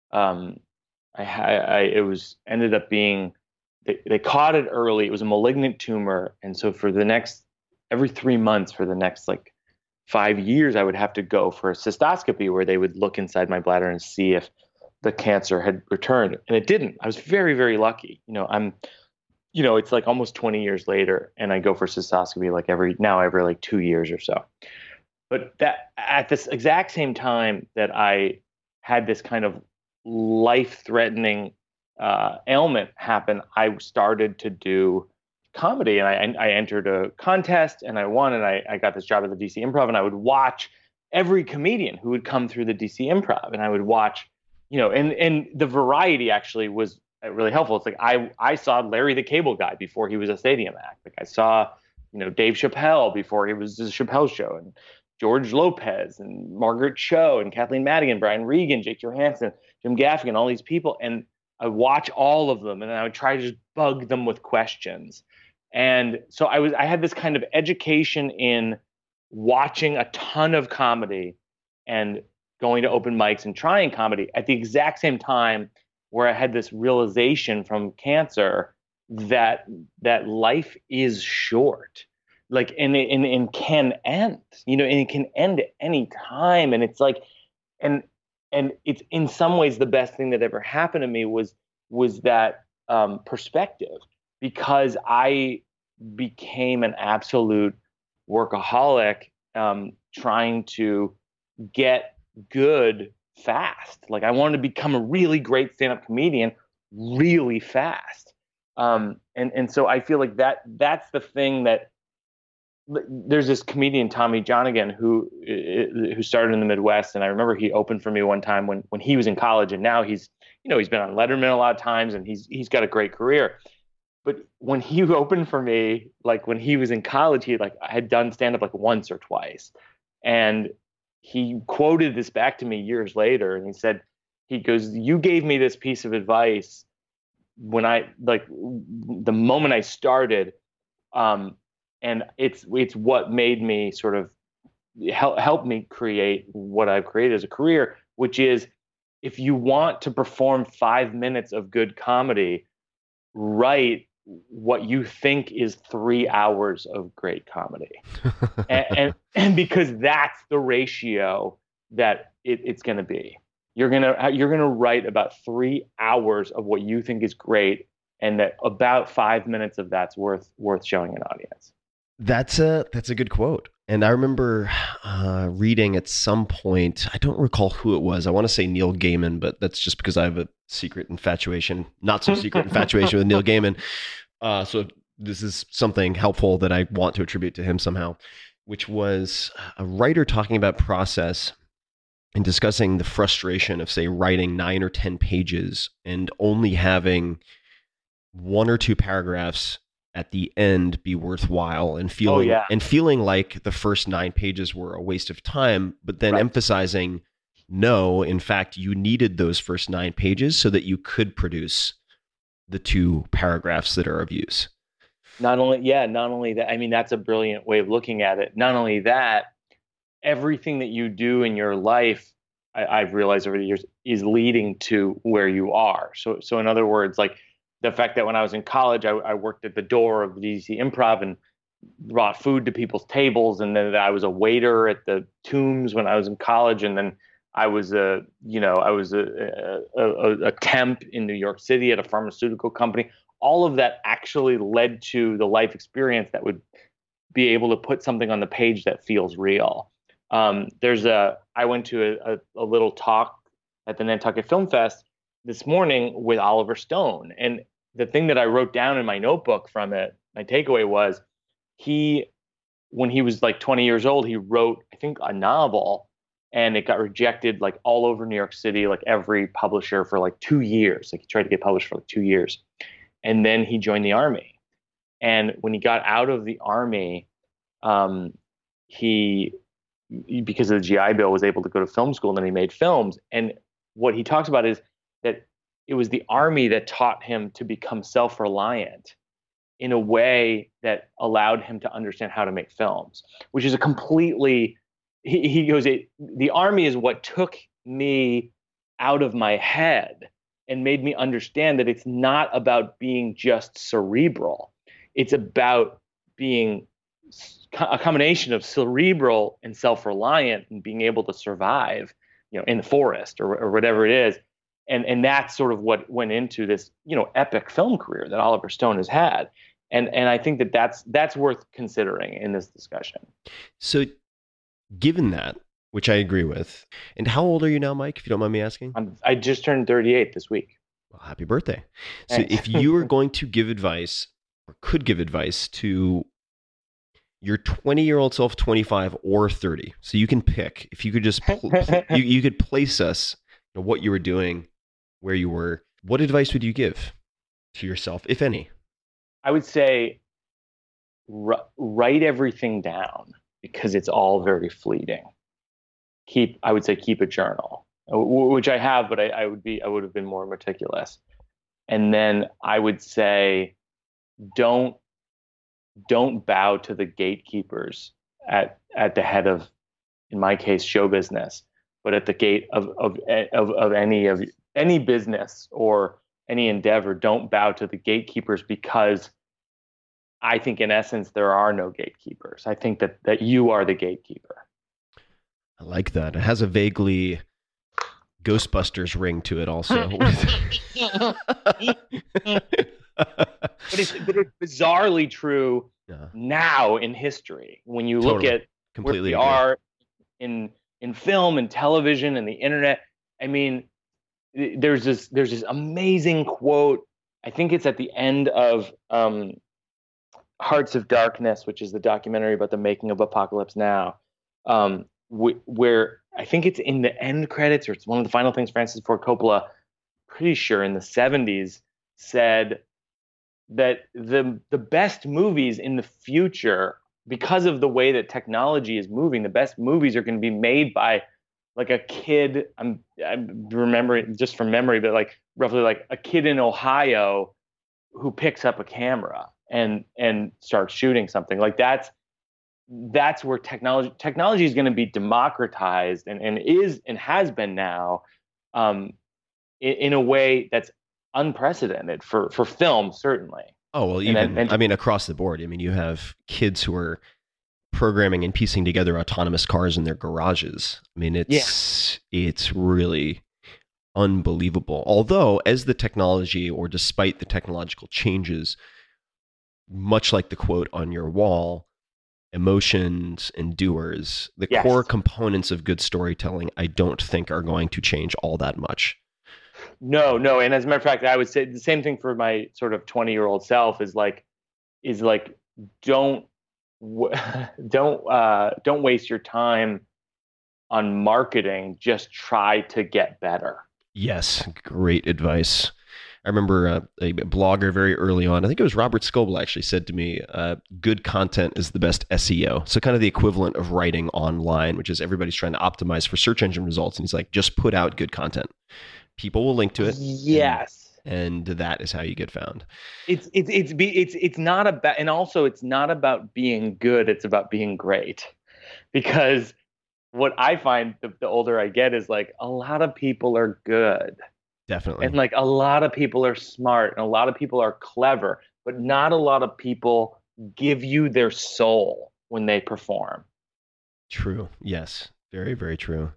um, I had, I, it was ended up being, they, they caught it early. It was a malignant tumor, and so for the next, every three months for the next like five years, I would have to go for a cystoscopy where they would look inside my bladder and see if the cancer had returned, and it didn't. I was very, very lucky. You know, I'm, you know, it's like almost twenty years later, and I go for cystoscopy like every now every like two years or so. But that at this exact same time that I had this kind of life-threatening uh, ailment happen, I started to do comedy, and I, I entered a contest, and I won, and I, I got this job at the D C Improv, and I would watch every comedian who would come through the D C Improv, and I would watch, you know, and and the variety actually was really helpful. It's like I I saw Larry the Cable Guy before he was a stadium act. Like I saw, you know, Dave Chappelle before he was the Chappelle Show, and George Lopez and Margaret Cho and Kathleen Madigan, Brian Regan, Jake Johansson, Jim Gaffigan, all these people. And I would watch all of them, and I would try to just bug them with questions. And so I was, I had this kind of education in watching a ton of comedy and going to open mics and trying comedy at the exact same time where I had this realization from cancer that, that life is short. Like, and it, and, and can end, you know, and it can end at any time. And it's like, and, and it's in some ways the best thing that ever happened to me was, was that um, perspective, because I became an absolute workaholic, um, trying to get good fast. Like I wanted to become a really great stand-up comedian really fast. Um, and, and so I feel like that, that's the thing that, there's this comedian, Tommy Johnigan, who who started in the Midwest, and I remember he opened for me one time when when he was in college, and now he's, you know, he's been on Letterman a lot of times, and he's he's got a great career. But when he opened for me, like when he was in college, he like I had done stand up like once or twice, and he quoted this back to me years later, and he said, he goes, "You gave me this piece of advice when I like the moment I started." Um, And it's it's what made me sort of help help me create what I've created as a career, which is if you want to perform five minutes of good comedy, write what you think is three hours of great comedy, and, and and because that's the ratio that it, it's going to be. You're gonna you're gonna write about three hours of what you think is great, and that about five minutes of that's worth worth showing an audience. That's a that's a good quote. And I remember uh, reading at some point, I don't recall who it was. I want to say Neil Gaiman, but that's just because I have a secret infatuation, not so secret infatuation with Neil Gaiman. Uh, so this is something helpful that I want to attribute to him somehow, which was a writer talking about process and discussing the frustration of, say, writing nine or ten pages and only having one or two paragraphs at the end be worthwhile, and feeling oh, yeah. and feeling like the first nine pages were a waste of time, but then right. emphasizing, no, in fact, you needed those first nine pages so that you could produce the two paragraphs that are of use. Not only, yeah, not only that, I mean, that's a brilliant way of looking at it. Not only that, everything that you do in your life, I, I've realized over the years, is leading to where you are. So, so in other words, like, the fact that when I was in college, I, I worked at the door of the D C Improv and brought food to people's tables, and then I was a waiter at the Tombs when I was in college, and then I was a, you know, I was a, a, a, a temp in New York City at a pharmaceutical company. All of that actually led to the life experience that would be able to put something on the page that feels real. Um, there's a, I went to a, a, a little talk at the Nantucket Film Fest this morning with Oliver Stone. And the thing that I wrote down in my notebook from it, my takeaway was he, when he was like twenty years old, he wrote, I think, a novel, and it got rejected like all over New York City, like every publisher for like two years. Like he tried to get published for like two years. And then he joined the Army. And when he got out of the Army, um, he, because of the G I Bill, was able to go to film school, and then he made films. And what he talks about is that it was the Army that taught him to become self-reliant in a way that allowed him to understand how to make films, which is a completely, he, he goes, it, the Army is what took me out of my head and made me understand that it's not about being just cerebral. It's about being a combination of cerebral and self-reliant and being able to survive, you know, in the forest or, or whatever it is. and and that's sort of what went into this, you know, epic film career that Oliver Stone has had. And and I think that that's that's worth considering in this discussion. So, given that, which I agree with, and how old are you now, Mike? If you don't mind me asking. I'm, I just turned thirty-eight this week. Well, happy birthday! So, Thanks. if you were going to give advice, or could give advice to your twenty-year-old self, twenty-five or thirty, so you can pick. If you could just, pl- you you could place us, you know, what you were doing, where you were. What advice would you give to yourself, if any? I would say r- write everything down because it's all very fleeting. Keep, I would say, keep a journal, w- which I have, but I, I would be, I would have been more meticulous. And then I would say, don't, don't bow to the gatekeepers at at the head of, in my case, show business, but at the gate of of of, of any of any business or any endeavor. Don't bow to the gatekeepers, because I think in essence there are no gatekeepers. I think that that you are the gatekeeper. I like that. It has a vaguely Ghostbusters ring to it also. But it's, but it's bizarrely true Yeah. now in history. When you look Totally. at Completely where we agree. are in in film and television and the internet. I mean, th- there's this there's this amazing quote. I think it's at the end of um, Hearts of Darkness, which is the documentary about the making of Apocalypse Now, um, wh- where I think it's in the end credits, or it's one of the final things Francis Ford Coppola, pretty sure in the seventies, said that the the best movies in the future, because of the way that technology is moving, the best movies are going to be made by like a kid. I'm I'm remembering just from memory, but like roughly like a kid in Ohio who picks up a camera and and starts shooting something. Like that's that's where technology technology is going to be democratized and, and is and has been now um, in, in a way that's unprecedented for for film, certainly. Oh, well, And even, then- and- I mean, across the board. I mean, you have kids who are programming and piecing together autonomous cars in their garages. I mean, it's, it's really unbelievable. Although, as the technology, or despite the technological changes, much like the quote on your wall, emotions and doers, the Yes. core components of good storytelling, I don't think are going to change all that much. No, no. And as a matter of fact, I would say the same thing for my sort of twenty year old self is like, is like, don't, w- don't, uh, don't waste your time on marketing. Just try to get better. Yes, great advice. I remember uh, a blogger very early on, I think it was Robert Scoble, actually said to me, uh, good content is the best S E O. So kind of the equivalent of writing online, which is everybody's trying to optimize for search engine results. And he's like, just put out good content. People will link to it. Yes. And, and that is how you get found. It's, it's, it's, be, it's, it's not about, and also it's not about being good. It's about being great, because what I find the, the older I get is like a lot of people are good. Definitely. And like a lot of people are smart and a lot of people are clever, but not a lot of people give you their soul when they perform. True. Yes. Very, very true.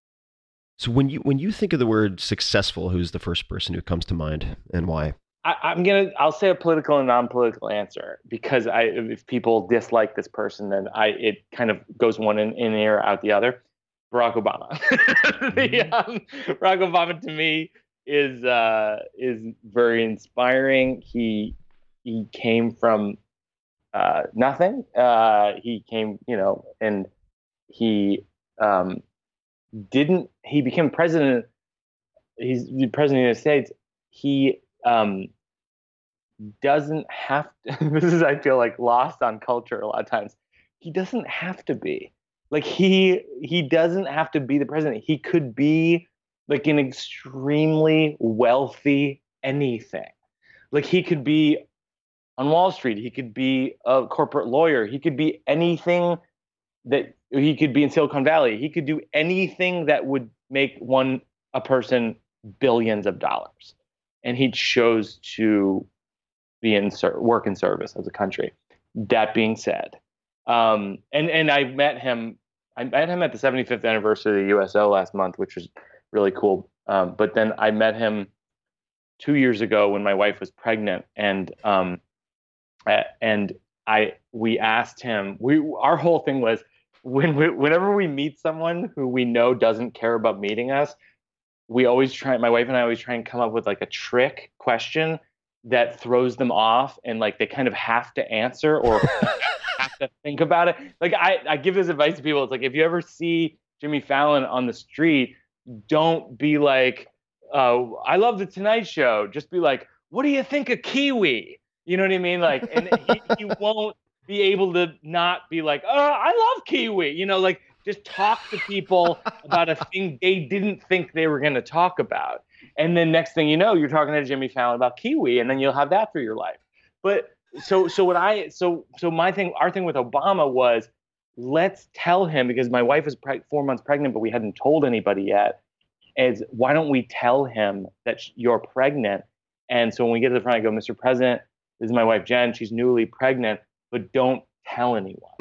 So when you when you think of the word successful, who's the first person who comes to mind and why? I, I'm gonna I'll say a political and non-political answer, because I if people dislike this person, then I it kind of goes one in, in ear out the other. Barack Obama. the, um, Barack Obama to me is uh, is very inspiring. He he came from uh, nothing. Uh, he came, you know, and he um, didn't. He became president. He's the president of the United States. He um, doesn't have to. This is, I feel like, lost on culture a lot of times. He doesn't have to be. Like he he doesn't have to be the president. He could be like an extremely wealthy anything. Like he could be on Wall Street. He could be a corporate lawyer. He could be anything that he could be in Silicon Valley. He could do anything that would make one a person billions of dollars. And he chose to be in ser- work in service as a country. That being said, um, and and I met him. I met him at the seventy-fifth anniversary of the U S O last month, which was really cool. Um, but then I met him two years ago when my wife was pregnant, and um, and I we asked him. We our whole thing was when we, whenever we meet someone who we know doesn't care about meeting us, we always try. My wife and I always try and come up with like a trick question that throws them off, and like they kind of have to answer or have to think about it. Like I, I give this advice to people. It's like if you ever see Jimmy Fallon on the street, don't be like, uh, I love the Tonight Show. Just be like, what do you think of kiwi? You know what I mean? Like, and he, he won't be able to not be like, oh, I love kiwi. You know, like just talk to people about a thing they didn't think they were going to talk about. And then next thing you know, you're talking to Jimmy Fallon about kiwi, and then you'll have that for your life. But so, so what I, so, so my thing, our thing with Obama was, let's tell him, because my wife was preg- four months pregnant, but we hadn't told anybody yet, is why don't we tell him that sh- you're pregnant? And so when we get to the front, I go, Mister President, this is my wife, Jen. She's newly pregnant, but don't tell anyone.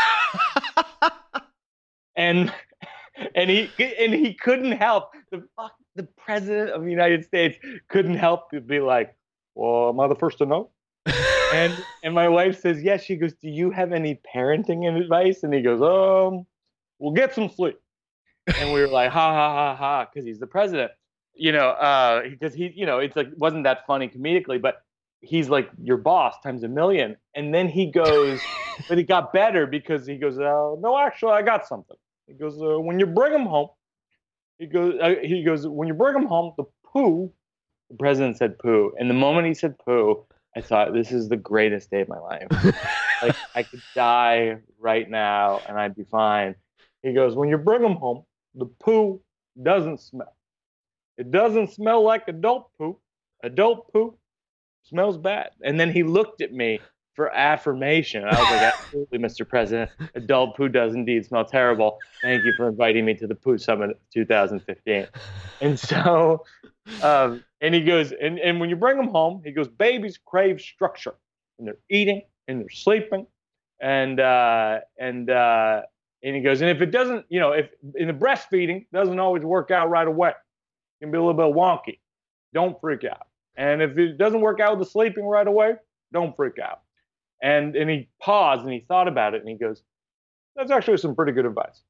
and, and he, and he couldn't help the fuck. The president of the United States couldn't help to be like, well, am I the first to know? and and my wife says, yes. She goes, do you have any parenting advice? And he goes, um, we'll get some sleep. And we were like, ha, ha, ha, ha, because he's the president. You know, uh, because he, you know, it's like, wasn't that funny comedically, but he's like your boss times a million. And then he goes, but it got better because he goes, uh, no, actually, I got something. He goes, uh, when you bring him home, He goes, uh, he goes, when you bring him home, the poo, the president said poo. And the moment he said poo, I thought, this is the greatest day of my life. Like, I could die right now and I'd be fine. He goes, when you bring him home, the poo doesn't smell. It doesn't smell like adult poo. Adult poo smells bad. And then he looked at me for affirmation. I was like, absolutely, Mister President. Adult poo does indeed smell terrible. Thank you for inviting me to the Poo Summit of two thousand fifteen. And so, um, and he goes, and, and when you bring them home, he goes, babies crave structure. And they're eating and they're sleeping. And, uh, and, uh, and he goes, and if it doesn't, you know, if in the breastfeeding doesn't always work out right away, it can be a little bit wonky. Don't freak out. And if it doesn't work out with the sleeping right away, don't freak out. And and he paused and he thought about it and he goes, that's actually some pretty good advice.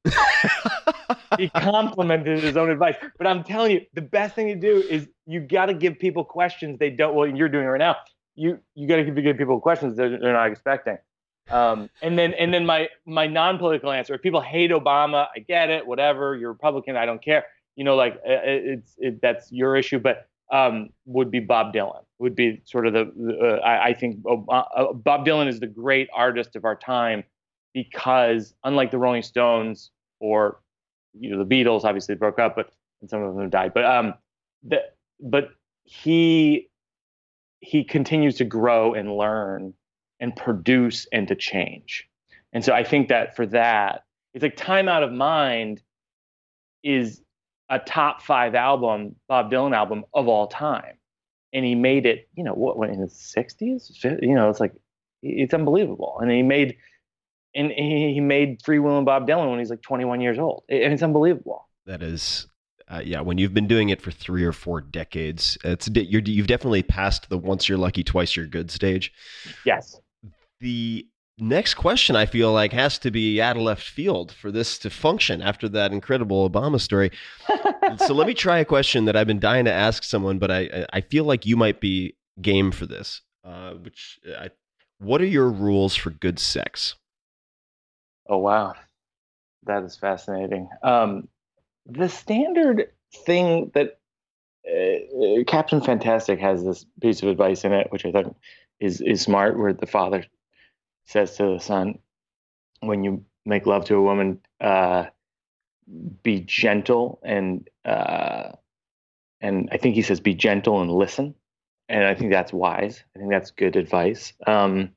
He complimented his own advice. But I'm telling you, the best thing to do is you got to give people questions they don't, well, you're doing it right now. You you got to give, give people questions they're, they're not expecting. Um, and then and then my my non-political answer, if people hate Obama, I get it, whatever, you're Republican, I don't care. You know, like it, it's it, that's your issue. But Um, would be Bob Dylan, would be sort of the, uh, I, I think uh, Bob Dylan is the great artist of our time because unlike the Rolling Stones or, you know, the Beatles obviously broke up, but and some of them died, but, um, the, but he, he continues to grow and learn and produce and to change. And so I think that for that, it's like Time Out of Mind is a top five album, Bob Dylan album of all time. And he made it, you know, what, in his sixties? You know, it's like, it's unbelievable. And he made, and he made Free Willin' Bob Dylan when he's like twenty-one years old. And it's unbelievable. That is, uh, yeah, when you've been doing it for three or four decades, it's you're, you've definitely passed the once you're lucky, twice you're good stage. Yes. The next question, I feel like, has to be out of left field for this to function after that incredible Obama story. So let me try a question that I've been dying to ask someone, but I I feel like you might be game for this. Uh, which, I, what are your rules for good sex? Oh, wow. That is fascinating. Um, the standard thing that uh, Captain Fantastic has this piece of advice in it, which I thought is, is smart, where the father says to the son, when you make love to a woman, uh, be gentle and uh, and I think he says be gentle and listen, and I think that's wise. I think that's good advice. Um,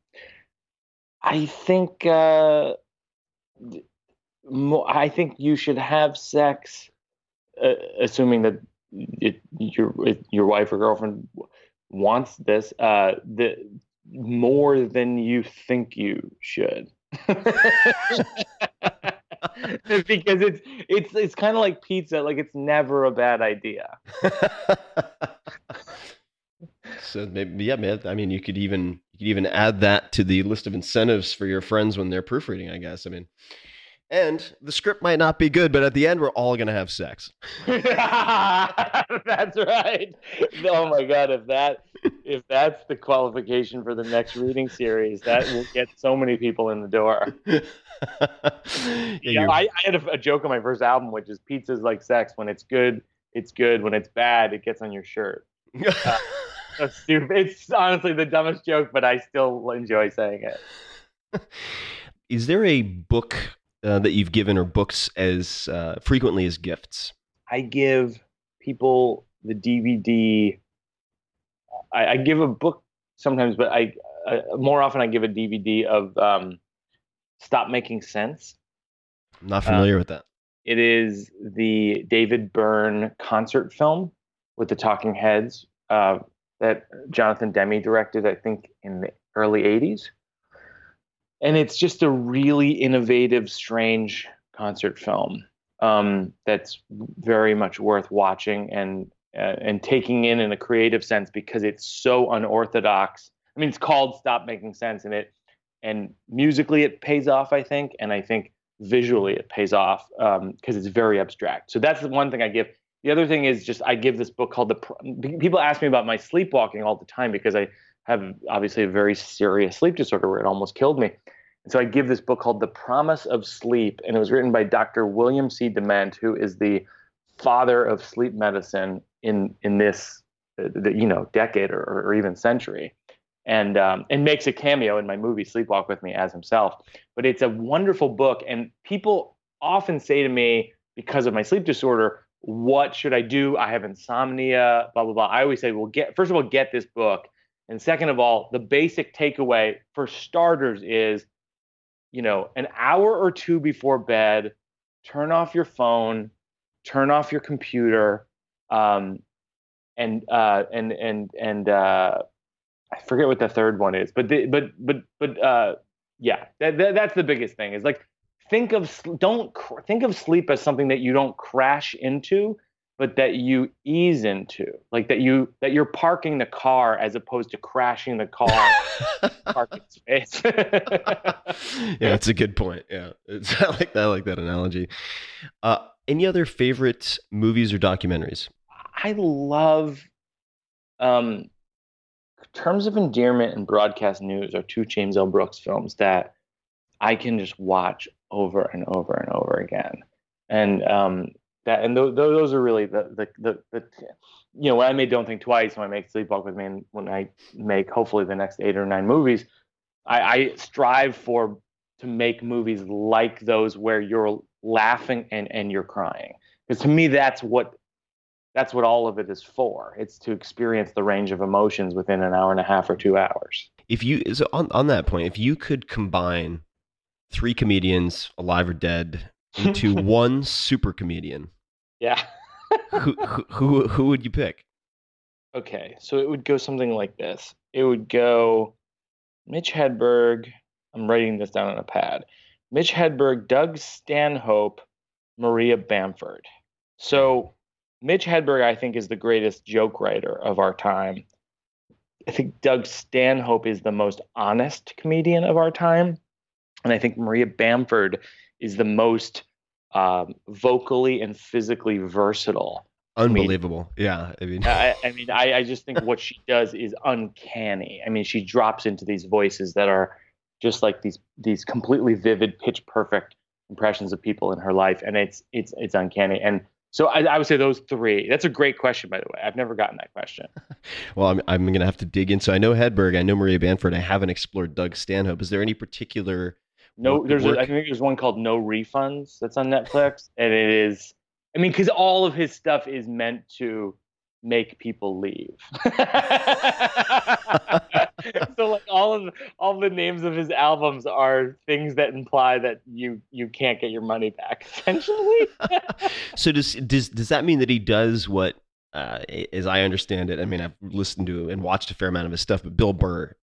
I think uh, I think you should have sex, uh, assuming that it, your it, your wife or girlfriend wants this. Uh, the more than you think you should. because it's it's it's kind of like pizza. Like it's never a bad idea. So maybe, yeah, man. I mean, you could even you could even add that to the list of incentives for your friends when they're proofreading, I guess. I mean, and the script might not be good, but at the end, we're all gonna have sex. That's right. Oh my god, if that if that's the qualification for the next reading series, that will get so many people in the door. yeah, Yeah, I, I had a, a joke on my first album, which is pizza's like sex. When it's good, it's good. When it's bad, it gets on your shirt. Uh, so stupid. It's honestly the dumbest joke, but I still enjoy saying it. Is there a book uh, that you've given or books as uh, frequently as gifts? I give people the D V D. I, I give a book sometimes, but I uh, more often I give a D V D of um, Stop Making Sense. I'm not familiar uh, with that. It is the David Byrne concert film with the Talking Heads uh, that Jonathan Demme directed, I think, in the early eighties. And it's just a really innovative, strange concert film um, that's very much worth watching and uh, and taking in in a creative sense because it's so unorthodox. I mean, it's called Stop Making Sense, and it and musically it pays off, I think, and I think visually it pays off because um, it's very abstract. So that's the one thing I give. The other thing is just I give this book called the. People ask me about my sleepwalking all the time because I have obviously a very serious sleep disorder where it almost killed me. And so I give this book called The Promise of Sleep, and it was written by Doctor William C. Dement, who is the father of sleep medicine in in this uh, the, you know decade or, or even century, and um, and makes a cameo in my movie Sleepwalk with Me as himself. But it's a wonderful book, and people often say to me because of my sleep disorder, "What should I do? I have insomnia." Blah blah blah. I always say, "Well, get first of all, get this book, and second of all, the basic takeaway for starters is." You know, an hour or two before bed, turn off your phone, turn off your computer, um, and uh, and and and uh, I forget what the third one is, but the, but but but uh, yeah, that, that, that's the biggest thing. Is like think of don't cr- think of sleep as something that you don't crash into, but that you ease into, like that you that you're parking the car as opposed to crashing the car parking space. Yeah, that's a good point. Yeah, it's, I like that. I like that analogy. Uh, any other favorite movies or documentaries? I love um, Terms of Endearment and Broadcast News are two James L. Brooks films that I can just watch over and over and over again, and um, that and th- those are really the, the the the you know when I made Don't Think Twice, when I make Sleepwalk with Me, and when I make hopefully the next eight or nine movies, I, I strive for to make movies like those where you're laughing and and you're crying, because to me that's what that's what all of it is for. It's to experience the range of emotions within an hour and a half or two hours. If you so on on that point, if you could combine three comedians, alive or dead, into one super comedian, yeah, who, who who who would you pick? Okay, so it would go something like this. It would go Mitch Hedberg. I'm writing this down on a pad. Mitch Hedberg, Doug Stanhope, Maria Bamford. So Mitch Hedberg, I think, is the greatest joke writer of our time. I think Doug Stanhope is the most honest comedian of our time. And I think Maria Bamford is the most um, vocally and physically versatile. Unbelievable. I mean, yeah. I mean, I, I mean, I, I just think what she does is uncanny. I mean, she drops into these voices that are just like these these completely vivid, pitch perfect impressions of people in her life, and it's it's it's uncanny. And so I, I would say those three. That's a great question, by the way. I've never gotten that question. Well, I'm I'm gonna have to dig in. So I know Hedberg, I know Maria Bamford. I haven't explored Doug Stanhope. Is there any particular? No, there's a, I think there's one called No Refunds that's on Netflix, and it is. I mean, because all of his stuff is meant to make people leave. So, like all of all the names of his albums are things that imply that you you can't get your money back, essentially. So does does does that mean that he does what, uh, as I understand it? I mean, I've listened to and watched a fair amount of his stuff, but Bill Burr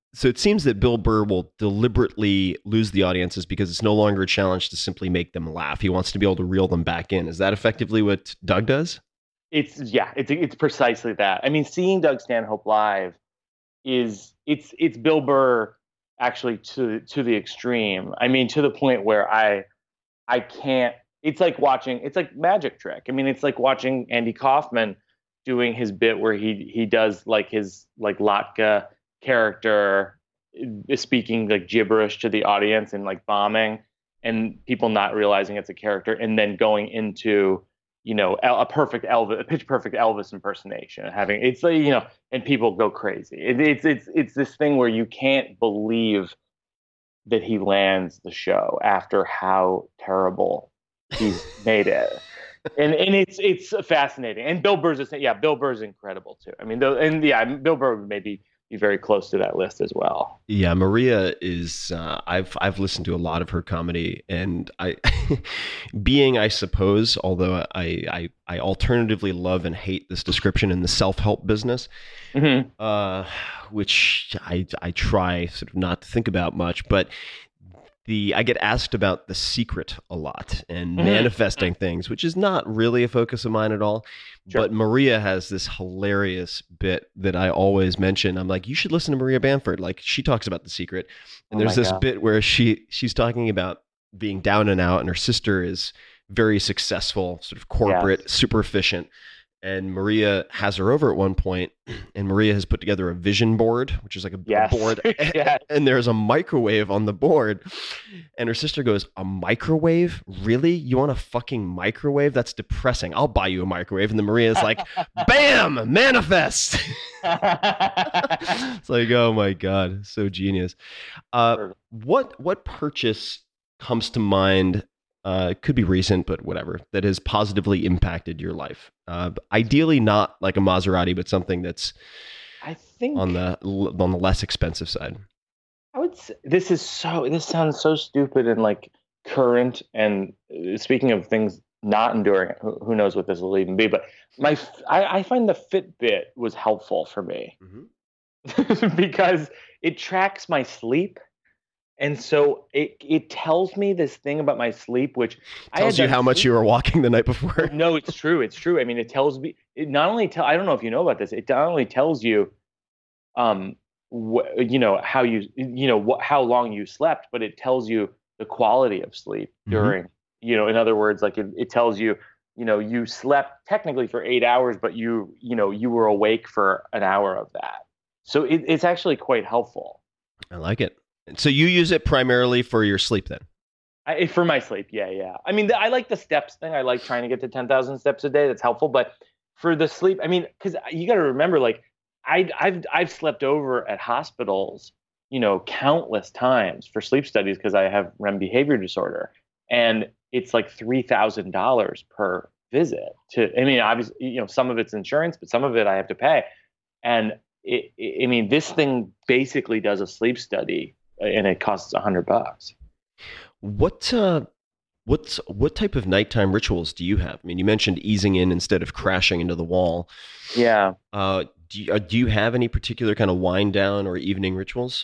So it seems that Bill Burr will deliberately lose the audiences because it's no longer a challenge to simply make them laugh. He wants to be able to reel them back in. Is that effectively what Doug does? It's yeah, it's it's precisely that. I mean, seeing Doug Stanhope live is it's it's Bill Burr actually to to the extreme. I mean, to the point where I I can't. It's like watching. It's like Magic Trick. I mean, it's like watching Andy Kaufman doing his bit where he he does like his like Latka character speaking like gibberish to the audience and like bombing, and people not realizing it's a character, and then going into, you know, a perfect Elvis, a pitch perfect Elvis impersonation, and having it's like, you know, and people go crazy. It, it's it's it's this thing where you can't believe that he lands the show after how terrible he's made it. And and it's it's fascinating. And Bill Burr's yeah, Bill Burr's incredible too. I mean, the, and yeah, Bill Burr would maybe be very close to that list as well. Yeah, Maria is. Uh, I've I've listened to a lot of her comedy, and I, being I suppose, although I I I alternatively love and hate this description in the self-help business, mm-hmm. uh, which I I try sort of not to think about much, but. The, I get asked about The Secret a lot and mm-hmm. manifesting things, which is not really a focus of mine at all. Sure. But Maria has this hilarious bit that I always mention. I'm like, you should listen to Maria Bamford. Like, she talks about The Secret. And oh there's this God. bit where she she's talking about being down and out, and her sister is very successful, sort of corporate, yes. super efficient. And Maria has her over at one point, and Maria has put together a vision board, which is like a yes. board, yes. and there's a microwave on the board. And her sister goes, "A microwave? Really? You want a fucking microwave? That's depressing. I'll buy you a microwave." And then Maria's like, "Bam! Manifest!" It's like, oh my God, so genius. Uh, what what purchase comes to mind? Uh, it could be recent, but whatever, that has positively impacted your life. Uh, ideally not like a Maserati, but something that's I think on the on the less expensive side. I would say, this is so this sounds so stupid and like current, and speaking of things not enduring, who, who knows what this will even be, but my I, I find the Fitbit was helpful for me mm-hmm. because it tracks my sleep. And so it it tells me this thing about my sleep, which tells you how much you were walking the night before. No, it's true. It's true. I mean, it tells me. It not only tell. I don't know if you know about this. It not only tells you, um, wh- you know how you you know what how long you slept, but it tells you the quality of sleep during. Mm-hmm. You know, in other words, like it, it tells you, you know, you slept technically for eight hours, but you you know you were awake for an hour of that. So it, it's actually quite helpful. I like it. So you use it primarily for your sleep then? I, for my sleep, yeah, yeah. I mean, the, I like the steps thing. I like trying to get to ten thousand steps a day. That's helpful. But for the sleep, I mean, because you got to remember, like, I, I've I've slept over at hospitals, you know, countless times for sleep studies because I have R E M behavior disorder, and it's like three thousand dollars per visit. To, I mean, obviously, you know, some of it's insurance, but some of it I have to pay. And it, it, I mean, this thing basically does a sleep study. And it costs a hundred bucks. What uh, what's what type of nighttime rituals do you have? I mean, you mentioned easing in instead of crashing into the wall. Yeah. Uh, do you, uh, do you have any particular kind of wind down or evening rituals?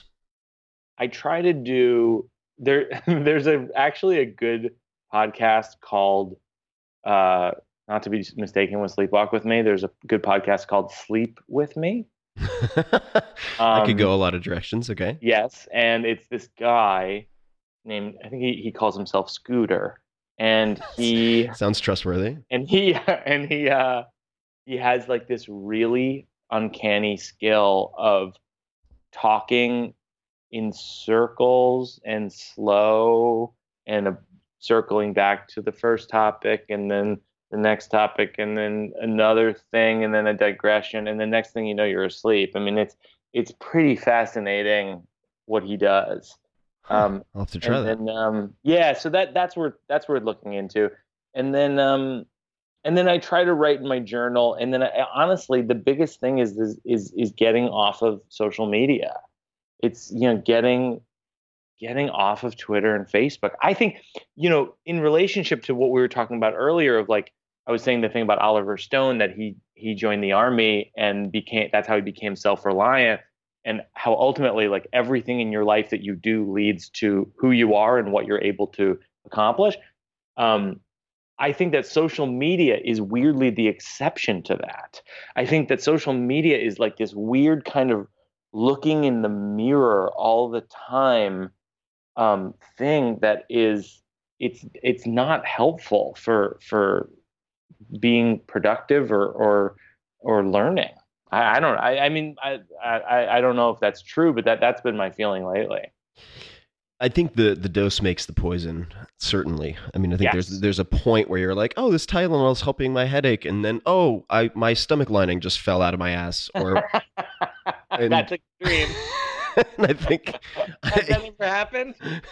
I try to do there. There's a actually a good podcast called, uh, not to be mistaken with Sleepwalk with Me. There's a good podcast called Sleep with Me. I could go a lot of directions. Okay. Yes, and it's this guy named, I think he, he calls himself Scooter, and he sounds trustworthy. And he and he uh, he has like this really uncanny skill of talking in circles and slow and uh, circling back to the first topic, and then the next topic, and then another thing, and then a digression, and the next thing you know, you're asleep. I mean, it's it's pretty fascinating what he does. Um, I'll have to try and that. Then, um, yeah, so that that's where that's worth looking into. And then um, and then I try to write in my journal. And then I, honestly, the biggest thing is, is is is getting off of social media. It's, you know, getting getting off of Twitter and Facebook. I think, you know, in relationship to what we were talking about earlier of like, I was saying the thing about Oliver Stone, that he he joined the army and became, that's how he became self-reliant. and how ultimately like everything in your life that you do leads to who you are and what you're able to accomplish. Um, I think that social media is weirdly the exception to that. I think that social media is like this weird kind of looking in the mirror all the time um, thing that is it's it's not helpful for for being productive or or or learning. I, I don't. I, I mean, I, I I don't know if that's true, but that that's been my feeling lately. I think the the dose makes the poison. Certainly. I mean, I think Yes. there's there's a point where you're like, oh, this Tylenol is helping my headache, and then oh, I my stomach lining just fell out of my ass, or and, That's extreme. and I think Has that ever happened?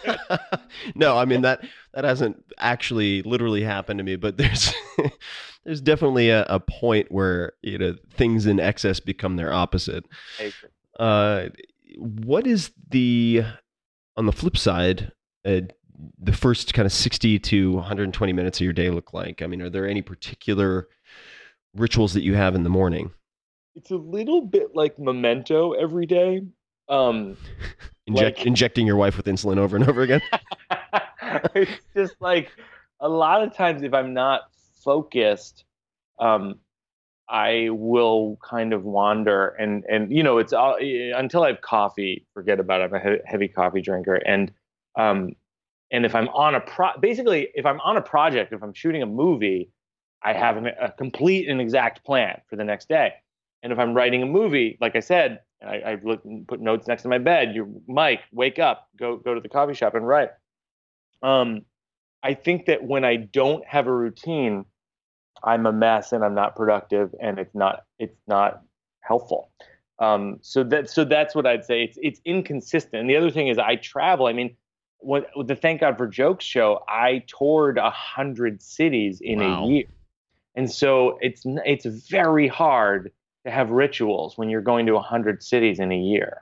no, I mean that that hasn't actually literally happened to me, but there's there's definitely a, a point where you know things in excess become their opposite. I agree. Uh, what is the on the flip side? Uh, the first kind of sixty to one hundred twenty minutes of your day look like? I mean, are there any particular rituals that you have in the morning? It's a little bit like Memento every day. Um, Inject, like- injecting your wife with insulin over and over again? it's just like a lot of times if I'm not focused, um, I will kind of wander and, and, you know, it's all until I have coffee, forget about it. I'm a he- heavy coffee drinker. And, um, and if I'm on a pro, basically if I'm on a project, if I'm shooting a movie, I have an, a complete and exact plan for the next day. And if I'm writing a movie, like I said, I, I look and put notes next to my bed. You're Mike, wake up, go go to the coffee shop and write. Um, I think that when I don't have a routine, I'm a mess and I'm not productive, and it's not it's not helpful. Um, so that so that's what I'd say. It's it's inconsistent. And the other thing is I travel. I mean, when, with the Thank God for Jokes show, I toured a hundred cities in Wow. a year, and so it's it's very hard to have rituals when you're going to a hundred cities in a year.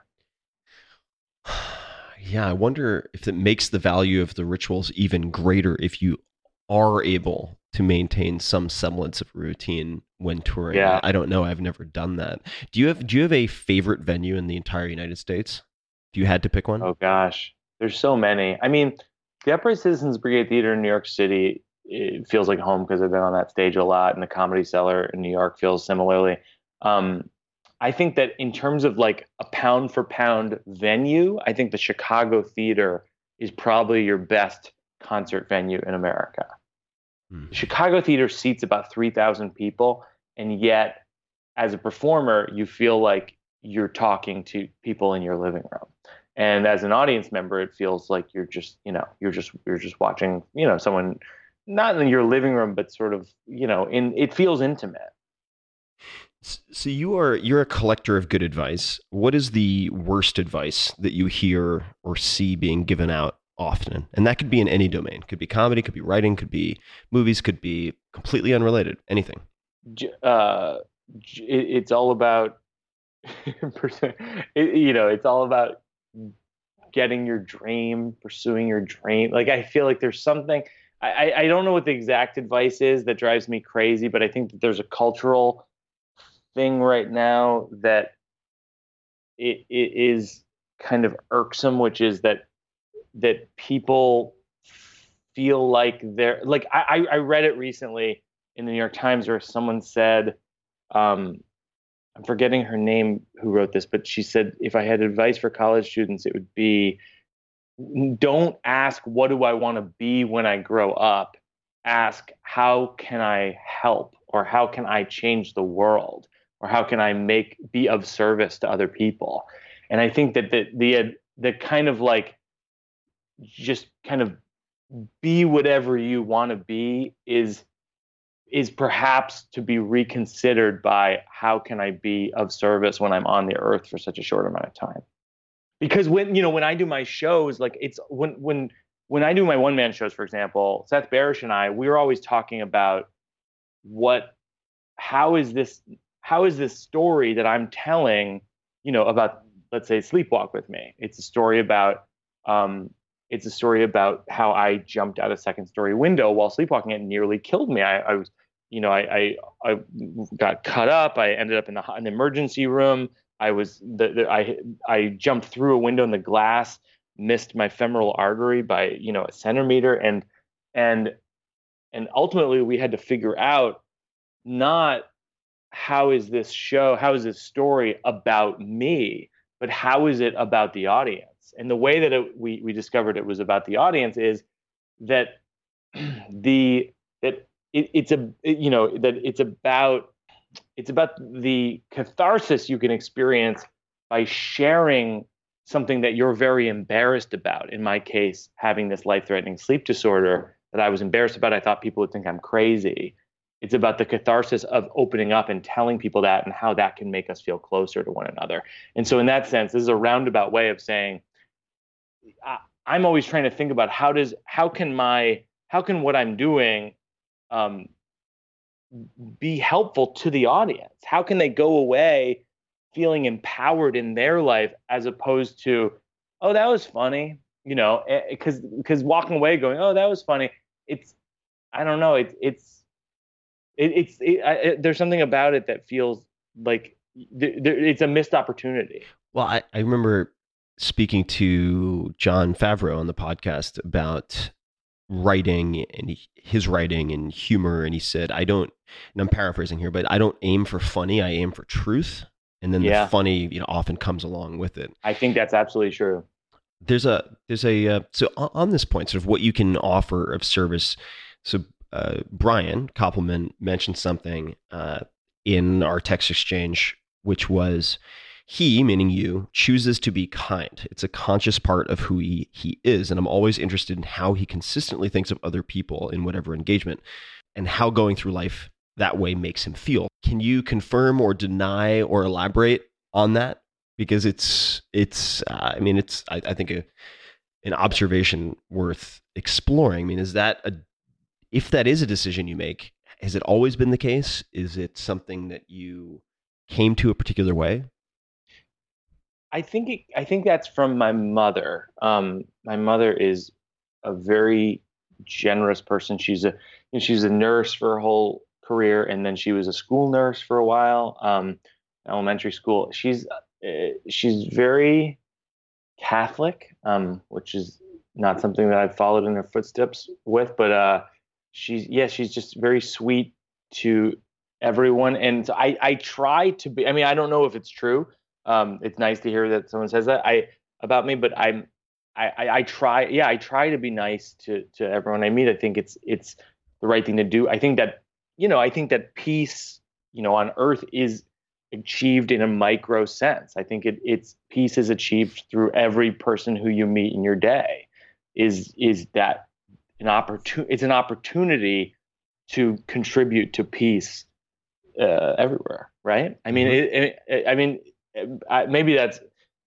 Yeah, I wonder if it makes the value of the rituals even greater if you are able to maintain some semblance of routine when touring. Yeah. I don't know. I've never done that. Do you have Do you have a favorite venue in the entire United States? If you had to pick one? Oh gosh, there's so many. I mean, the Upright Citizens Brigade Theater in New York City, it feels like home because I've been on that stage a lot, and the Comedy Cellar in New York feels similarly. Um, I think that in terms of like a pound for pound venue, I think the Chicago Theater is probably your best concert venue in America. Hmm. The Chicago Theater seats about three thousand people, and yet as a performer, you feel like you're talking to people in your living room. And as an audience member, it feels like you're just, you know, you're just you're just watching, you know, someone not in your living room, but sort of, you know, in it feels intimate. So you are you're a collector of good advice. What is the worst advice that you hear or see being given out often? And that could be in any domain. Could be comedy, could be writing, could be movies, could be completely unrelated. Anything. J- Uh, j- it, it's all about, it, you know, it's all about getting your dream, pursuing your dream. Like I feel like there's something. I, I I don't know what the exact advice is that drives me crazy, but I think that there's a cultural thing right now that it, it is kind of irksome, which is that that people feel like they're like I, I read it recently in the New York Times where someone said, um, I'm forgetting her name who wrote this, but she said if I had advice for college students, it would be don't ask what do I want to be when I grow up. Ask how can I help, or how can I change the world, or how can I make be of service to other people. And I think that the the the kind of like just kind of be whatever you want to be is is perhaps to be reconsidered by how can I be of service when I'm on the earth for such a short amount of time. Because when you know when I do my shows, like it's when when when I do my one man shows, for example, Seth Barish and I, we're always talking about what how is this how is this story that I'm telling, you know, about, let's say, Sleepwalk with Me. It's a story about um, it's a story about how I jumped out a second story window while sleepwalking. It nearly killed me. I, I was, you know, I, I I got cut up. I ended up in the in the emergency room. I was the, the I I jumped through a window in the glass, missed my femoral artery by, you know, a centimeter, and and and ultimately we had to figure out not how is this show, how is this story about me, but how is it about the audience? And the way that it, we we discovered it was about the audience is that the that it, it's a it, you know that it's about it's about the catharsis you can experience by sharing something that you're very embarrassed about. In my case, having this life-threatening sleep disorder that I was embarrassed about, I thought people would think I'm crazy. It's about the catharsis of opening up and telling people that, and how that can make us feel closer to one another. And so in that sense, this is a roundabout way of saying, I, I'm always trying to think about how does, how can my, how can what I'm doing um, be helpful to the audience? How can they go away feeling empowered in their life, as opposed to, oh, that was funny, you know, because because walking away going, oh, that was funny. It's, I don't know, it, it's, it, it's, it, I, it, there's something about it that feels like th- th- it's a missed opportunity. Well, I, I remember speaking to Jon Favreau on the podcast about writing and he, his writing and humor, and he said, I don't, and I'm paraphrasing here, but I don't aim for funny, I aim for truth. And then yeah. the funny, you know, often comes along with it. I think that's absolutely true. There's a, there's a, uh, so on, on this point, sort of what you can offer of service. So uh, Brian Koppelman mentioned something uh, in our text exchange, which was he, meaning you, chooses to be kind. It's a conscious part of who he, he is. And I'm always interested in how he consistently thinks of other people in whatever engagement, and how going through life that way makes him feel. Can you confirm or deny or elaborate on that? Because it's, it's, uh, I mean, it's, I, I think a, an observation worth exploring. I mean, is that a, if that is a decision you make, has it always been the case? Is it something that you came to a particular way? I think, it, I think that's from my mother. Um, my mother is a very generous person. She's a, you know, she's a nurse for her whole career, and then she was a school nurse for a while, um, elementary school. She's uh, she's very Catholic, um, which is not something that I've followed in her footsteps with, but uh, she's yeah, she's just very sweet to everyone, and so I I try to be. I mean, I don't know if it's true. Um, it's nice to hear that someone says that I about me, but I'm I, I I try yeah I try to be nice to to everyone I meet. I think it's it's the right thing to do. I think that. You know, I think that peace, you know, on earth is achieved in a micro sense. I think it, it's peace is achieved through every person who you meet in your day. Is is that an opportunity? It's an opportunity to contribute to peace uh, everywhere, right? I mean, mm-hmm. it, it, I mean, I, maybe that's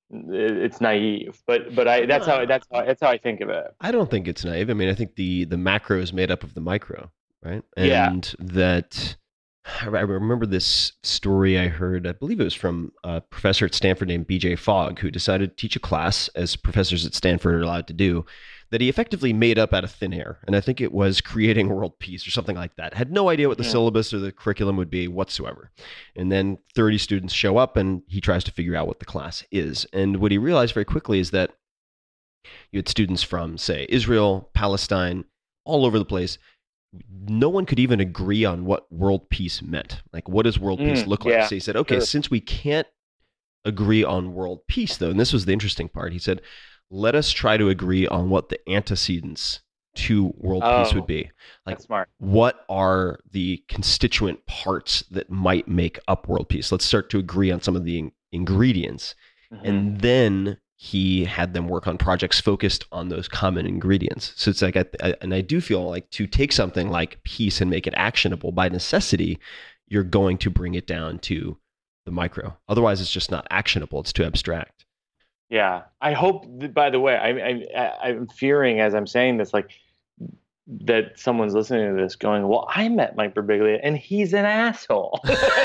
it's naive, but but I that's how that's how that's how I think of it. I don't think it's naive. I mean, I think the the macro is made up of the micro. Right. And yeah. that I remember this story I heard, I believe it was from a professor at Stanford named B J Fogg, who decided to teach a class, as professors at Stanford are allowed to do, that he effectively made up out of thin air. And I think it was creating world peace or something like that. Had no idea what the yeah. syllabus or the curriculum would be whatsoever. And then thirty students show up and he tries to figure out what the class is. And what he realized very quickly is that you had students from, say, Israel, Palestine, all over the place. No one could even agree on what world peace meant. Like, what does world mm, peace look like? Yeah, so he said, okay, sure. Since we can't agree on world peace, though, and this was the interesting part, he said, let us try to agree on what the antecedents to world oh, peace would be. Like, that's smart. What are the constituent parts that might make up world peace? Let's start to agree on some of the in- ingredients. Mm-hmm. And then he had them work on projects focused on those common ingredients. So it's like, I, I, and I do feel like to take something like peace and make it actionable by necessity, you're going to bring it down to the micro. Otherwise, it's just not actionable. It's too abstract. Yeah. I hope that, by the way, I, I, I'm fearing as I'm saying this, like that someone's listening to this going, well, I met Mike Birbiglia and he's an asshole.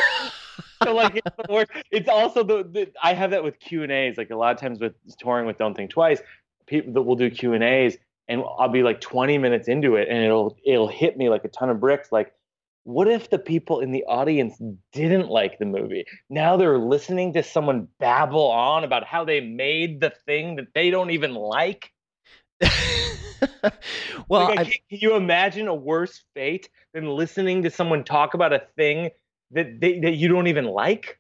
So like it's, the worst. It's also the, the I have that with Q and A's. Like a lot of times with touring with Don't Think Twice, people that will do Q and A's, and I'll be like twenty minutes into it, and it'll it'll hit me like a ton of bricks. Like what if the people in the audience didn't like the movie? Now they're listening to someone babble on about how they made the thing that they don't even like. Well, like, I, can, can you imagine a worse fate than listening to someone talk about a thing that they, that you don't even like?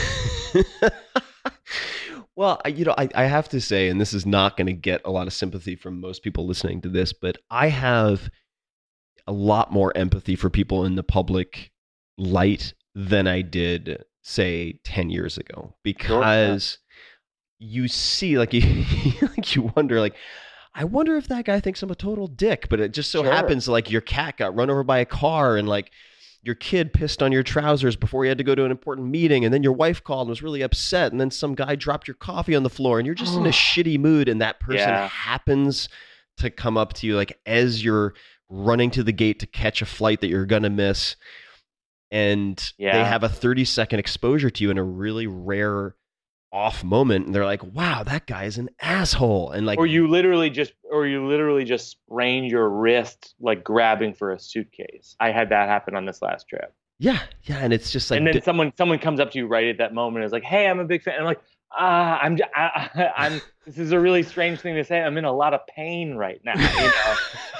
well, I- you know, I, I have to say, and this is not going to get a lot of sympathy from most people listening to this, but I have a lot more empathy for people in the public light than I did, say, ten years ago, because you see, like, you, like you wonder, like, I wonder if that guy thinks I'm a total dick, but it just so Sure. happens like your cat got run over by a car and like your kid pissed on your trousers before you had to go to an important meeting, and then your wife called and was really upset, and then some guy dropped your coffee on the floor, and you're just in a shitty mood, and that person Yeah. happens to come up to you like as you're running to the gate to catch a flight that you're gonna miss, and Yeah. they have a thirty second exposure to you in a really rare off moment, and they're like, wow, that guy is an asshole, and like Or you literally just, or you literally just sprained your wrist, like grabbing for a suitcase. I had that happen on this last trip. yeah yeah and it's just like and then di- someone, someone comes up to you right at that moment and is like, "Hey, I'm a big fan." And I'm like, "Ah, I'm, j- I, I'm. This is a really strange thing to say. I'm in a lot of pain right now." You know?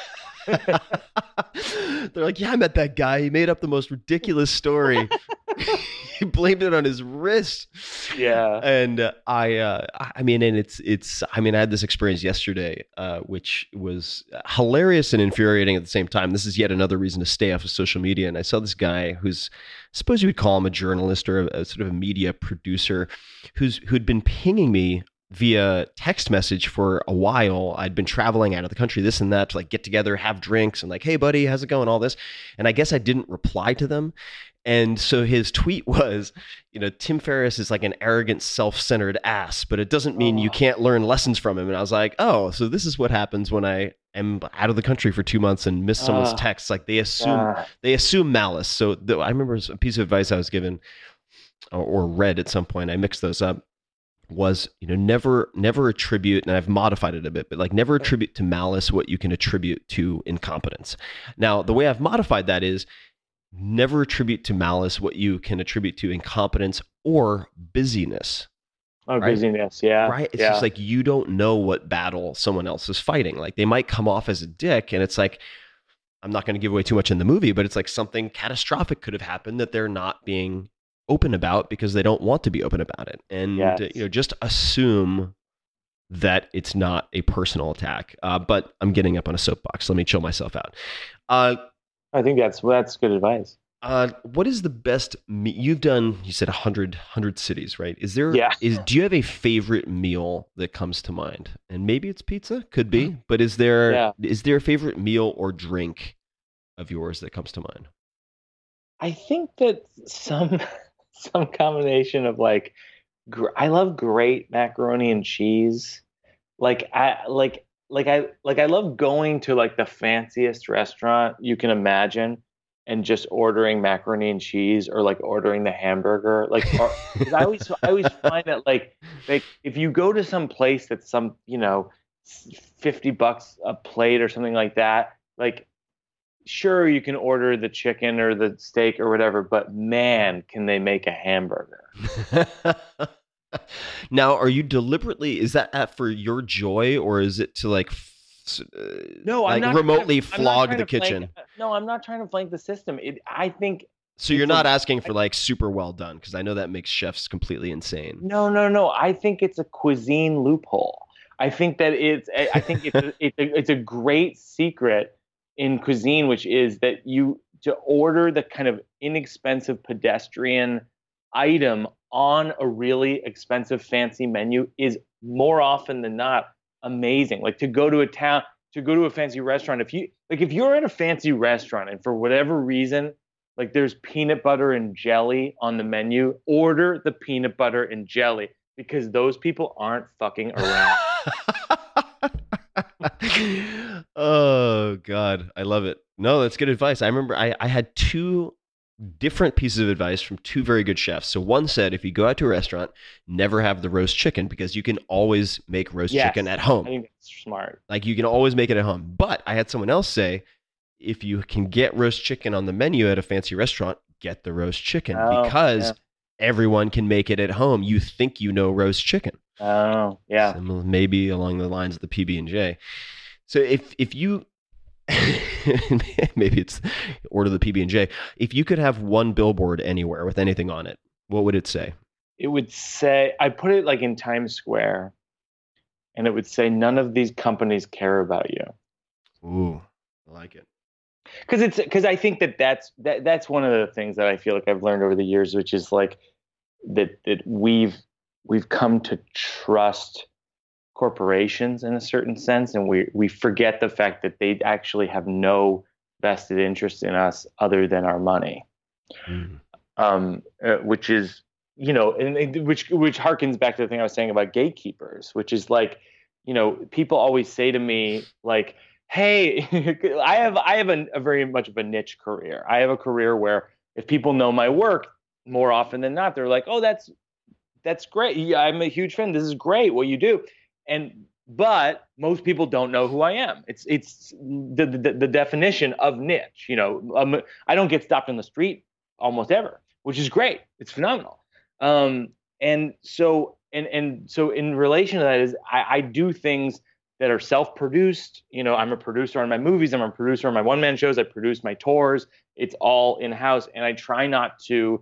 they're like, yeah, I met that guy, he made up the most ridiculous story. He blamed it on his wrist. Yeah. And uh, I, uh, I mean, and it's, it's, I mean, I had this experience yesterday, uh, which was hilarious and infuriating at the same time. This is yet another reason to stay off of social media. And I saw this guy who's, I suppose you would call him a journalist or a, a sort of a media producer, who's, who'd been pinging me via text message for a while. I'd been traveling out of the country, this and that, to like get together, have drinks, and like, hey buddy, how's it going? All this. And I guess I didn't reply to them. And so his tweet was, you know, Tim Ferriss is like an arrogant, self-centered ass, but it doesn't mean you can't learn lessons from him. And I was like, oh, so this is what happens when I am out of the country for two months and miss someone's Uh, texts. Like they assume, uh. they assume malice. So the, I remember a piece of advice I was given or, or read at some point. I mixed those up. Was, you know, never, never attribute, and I've modified it a bit, but like never attribute to malice what you can attribute to incompetence. Now, the way I've modified that is never attribute to malice what you can attribute to incompetence or busyness. Oh, Right. busyness. Yeah. Right? It's yeah. just like you don't know what battle someone else is fighting. Like they might come off as a dick, and it's like, I'm not going to give away too much in the movie, but it's like something catastrophic could have happened that they're not being open about because they don't want to be open about it. And Yes. uh, you know, just assume that it's not a personal attack. Uh, but I'm getting up on a soapbox. Let me chill myself out. Uh, I think that's that's good advice. uh, what is the best me- you've done? You said one hundred, one hundred cities, right? Is there? Yeah. Is do you have a favorite meal that comes to mind? And maybe it's pizza, could be. But is there Yeah. is there a favorite meal or drink of yours that comes to mind? I think that some some combination of like, gr- I love great macaroni and cheese. Like I like like I like I love going to like the fanciest restaurant you can imagine and just ordering macaroni and cheese or like ordering the hamburger. Like or, 'cause I always I always find that like like if you go to some place that's some, you know, fifty bucks a plate or something like that, like sure, you can order the chicken or the steak or whatever, but man, can they make a hamburger? Now, are you deliberately, is that at for your joy, or is it to like, f- uh, No, like I'm not remotely trying to- I'm not flog trying the to flank- kitchen? no, I'm not trying to flank the system. It, I think So you're it's a- not asking for like super well done, because I know that makes chefs completely insane. no, no, no. I think it's a cuisine loophole. I think that it's. I I think it's a, it's a, it's a great secret in cuisine, which is that you to order the kind of inexpensive pedestrian item on a really expensive fancy menu is more often than not amazing. Like to go to a town, to go to a fancy restaurant, if you like if you're at a fancy restaurant and for whatever reason like there's peanut butter and jelly on the menu, order the peanut butter and jelly because those people aren't fucking around. Oh God, I love it. No, that's good advice. I remember I, I had two different pieces of advice from two very good chefs. So one said, if you go out to a restaurant, never have the roast chicken because you can always make roast Yes, chicken at I home. think that's smart. Like you can always make it at home. But I had someone else say, if you can get roast chicken on the menu at a fancy restaurant, get the roast chicken Oh, because yeah. everyone can make it at home. You think you know roast chicken. Oh, yeah. Similar, maybe along the lines of the P B and J. So if if you maybe it's order the P B and J. If you could have one billboard anywhere with anything on it, what would it say? It would say, I put it like in Times Square, and it would say, none of these companies care about you. Ooh, I like it. Because it's because I think that that's that that's one of the things that I feel like I've learned over the years, which is like that that we've we've come to trust corporations in a certain sense, and we we forget the fact that they actually have no vested interest in us other than our money, mm. um, uh, which is you know, and, and which which harkens back to the thing I was saying about gatekeepers, which is like, you know, people always say to me like, hey, I have I have a, a very much of a niche career. I have a career where if people know my work, more often than not, they're like, oh, that's that's great. Yeah, I'm a huge fan. This is great what you do. And but most people don't know who I am. It's it's the the, the definition of niche. You know, um, I don't get stopped on the street almost ever, which is great. It's phenomenal. Um, and so and and so in relation to that is I, I do things that are self-produced. You know, I'm a producer on my movies. I'm a producer on my one-man shows. I produce my tours. It's all in-house, and I try not to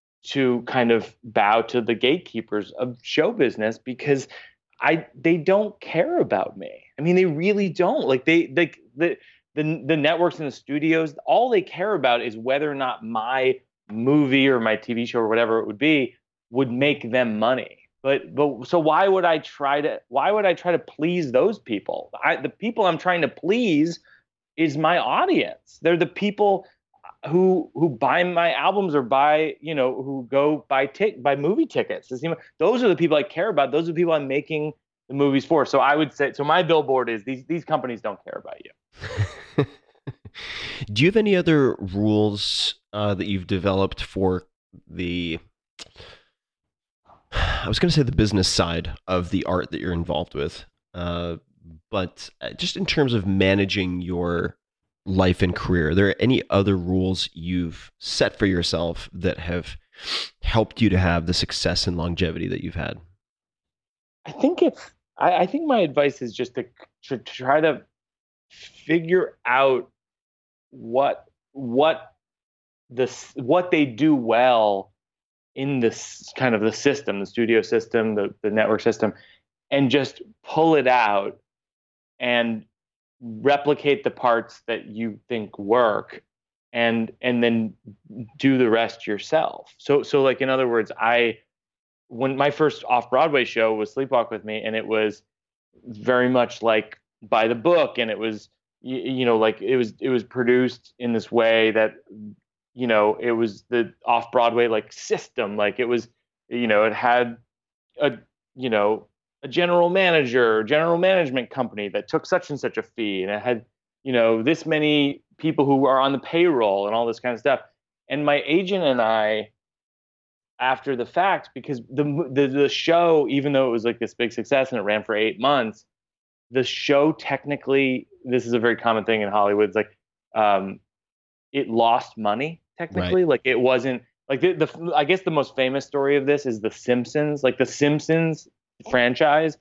to kind of bow to the gatekeepers of show business because I they don't care about me. I mean, they really don't. Like they they the the the networks and the studios, all they care about is whether or not my movie or my T V show or whatever it would be would make them money. But but so why would I try to why would I try to please those people? I, the people I'm trying to please is my audience. They're the people who who buy my albums or buy, you know, who go buy tick buy movie tickets. Those are the people I care about. Those are the people I'm making the movies for. So I would say, so my billboard is these these companies don't care about you. Do you have any other rules uh, that you've developed for the, I was going to say the business side of the art that you're involved with, uh, but just in terms of managing your life and career, are there any other rules you've set for yourself that have helped you to have the success and longevity that you've had? I think it's, I, I think my advice is just to, to try to figure out what, what the, what they do well in this kind of the system, the studio system, the, the network system, and just pull it out and replicate the parts that you think work and and then do the rest yourself. So so like in other words, I when my first off-Broadway show was Sleepwalk with Me, and it was very much like by the book, and it was you, you know like it was it was produced in this way that you know it was the off-Broadway like system, like it was you know it had a you know a general manager, general management company that took such and such a fee, and it had, you know, this many people who are on the payroll and all this kind of stuff. And my agent and I, after the fact, because the the, the show, even though it was like this big success and it ran for eight months, the show technically, this is a very common thing in Hollywood, it's like um, it lost money technically. Right. Like it wasn't like the, the I guess the most famous story of this is The Simpsons. Like The Simpsons franchise,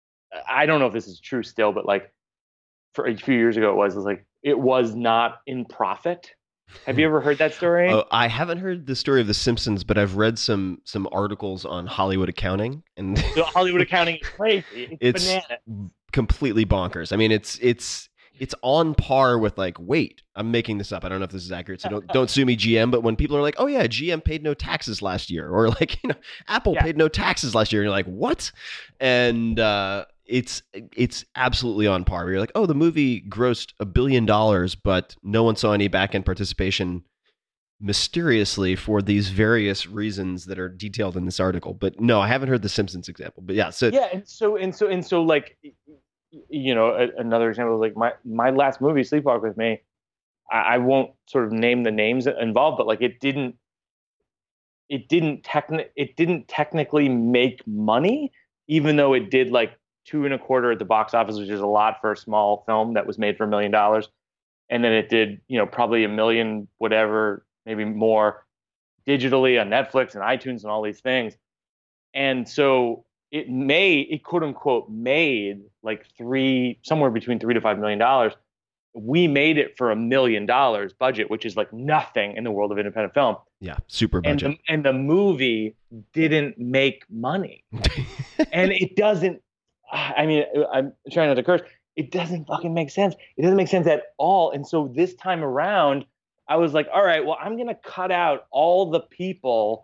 I don't know if this is true still, but like for a few years ago it was, it was like it was not in profit. Have you ever heard that story? Oh, I haven't heard the story of The Simpsons, but I've read some some articles on Hollywood accounting, and so Hollywood accounting is crazy. It's, it's bananas. Completely bonkers. I mean, it's it's it's on par with like, wait, I'm making this up. I don't know if this is accurate, so don't don't sue me, G M. But when people are like, oh yeah, G M paid no taxes last year, or like, you know, Apple yeah. paid no taxes last year, and you're like, what? And uh, it's it's absolutely on par. You're like, oh, the movie grossed a billion dollars, but no one saw any back end participation, mysteriously for these various reasons that are detailed in this article. But no, I haven't heard the Simpsons example. But yeah, so yeah, and so and so and so like. You know, a, another example is like my, my last movie, Sleepwalk with Me. I, I won't sort of name the names involved, but like it didn't, it didn't techni- it didn't technically make money, even though it did like two and a quarter at the box office, which is a lot for a small film that was made for a million dollars. and then it did, you know, probably a million, whatever, maybe more, digitally on Netflix and iTunes and all these things. And so it made, it quote unquote made like three, somewhere between three to five million dollars. We made it for a million dollars budget, which is like nothing in the world of independent film. Yeah, super And budget. the, and the movie didn't make money. And it doesn't, I mean, I'm trying not to curse. It doesn't fucking make sense. It doesn't make sense at all. And so this time around, I was like, all right, well, I'm going to cut out all the people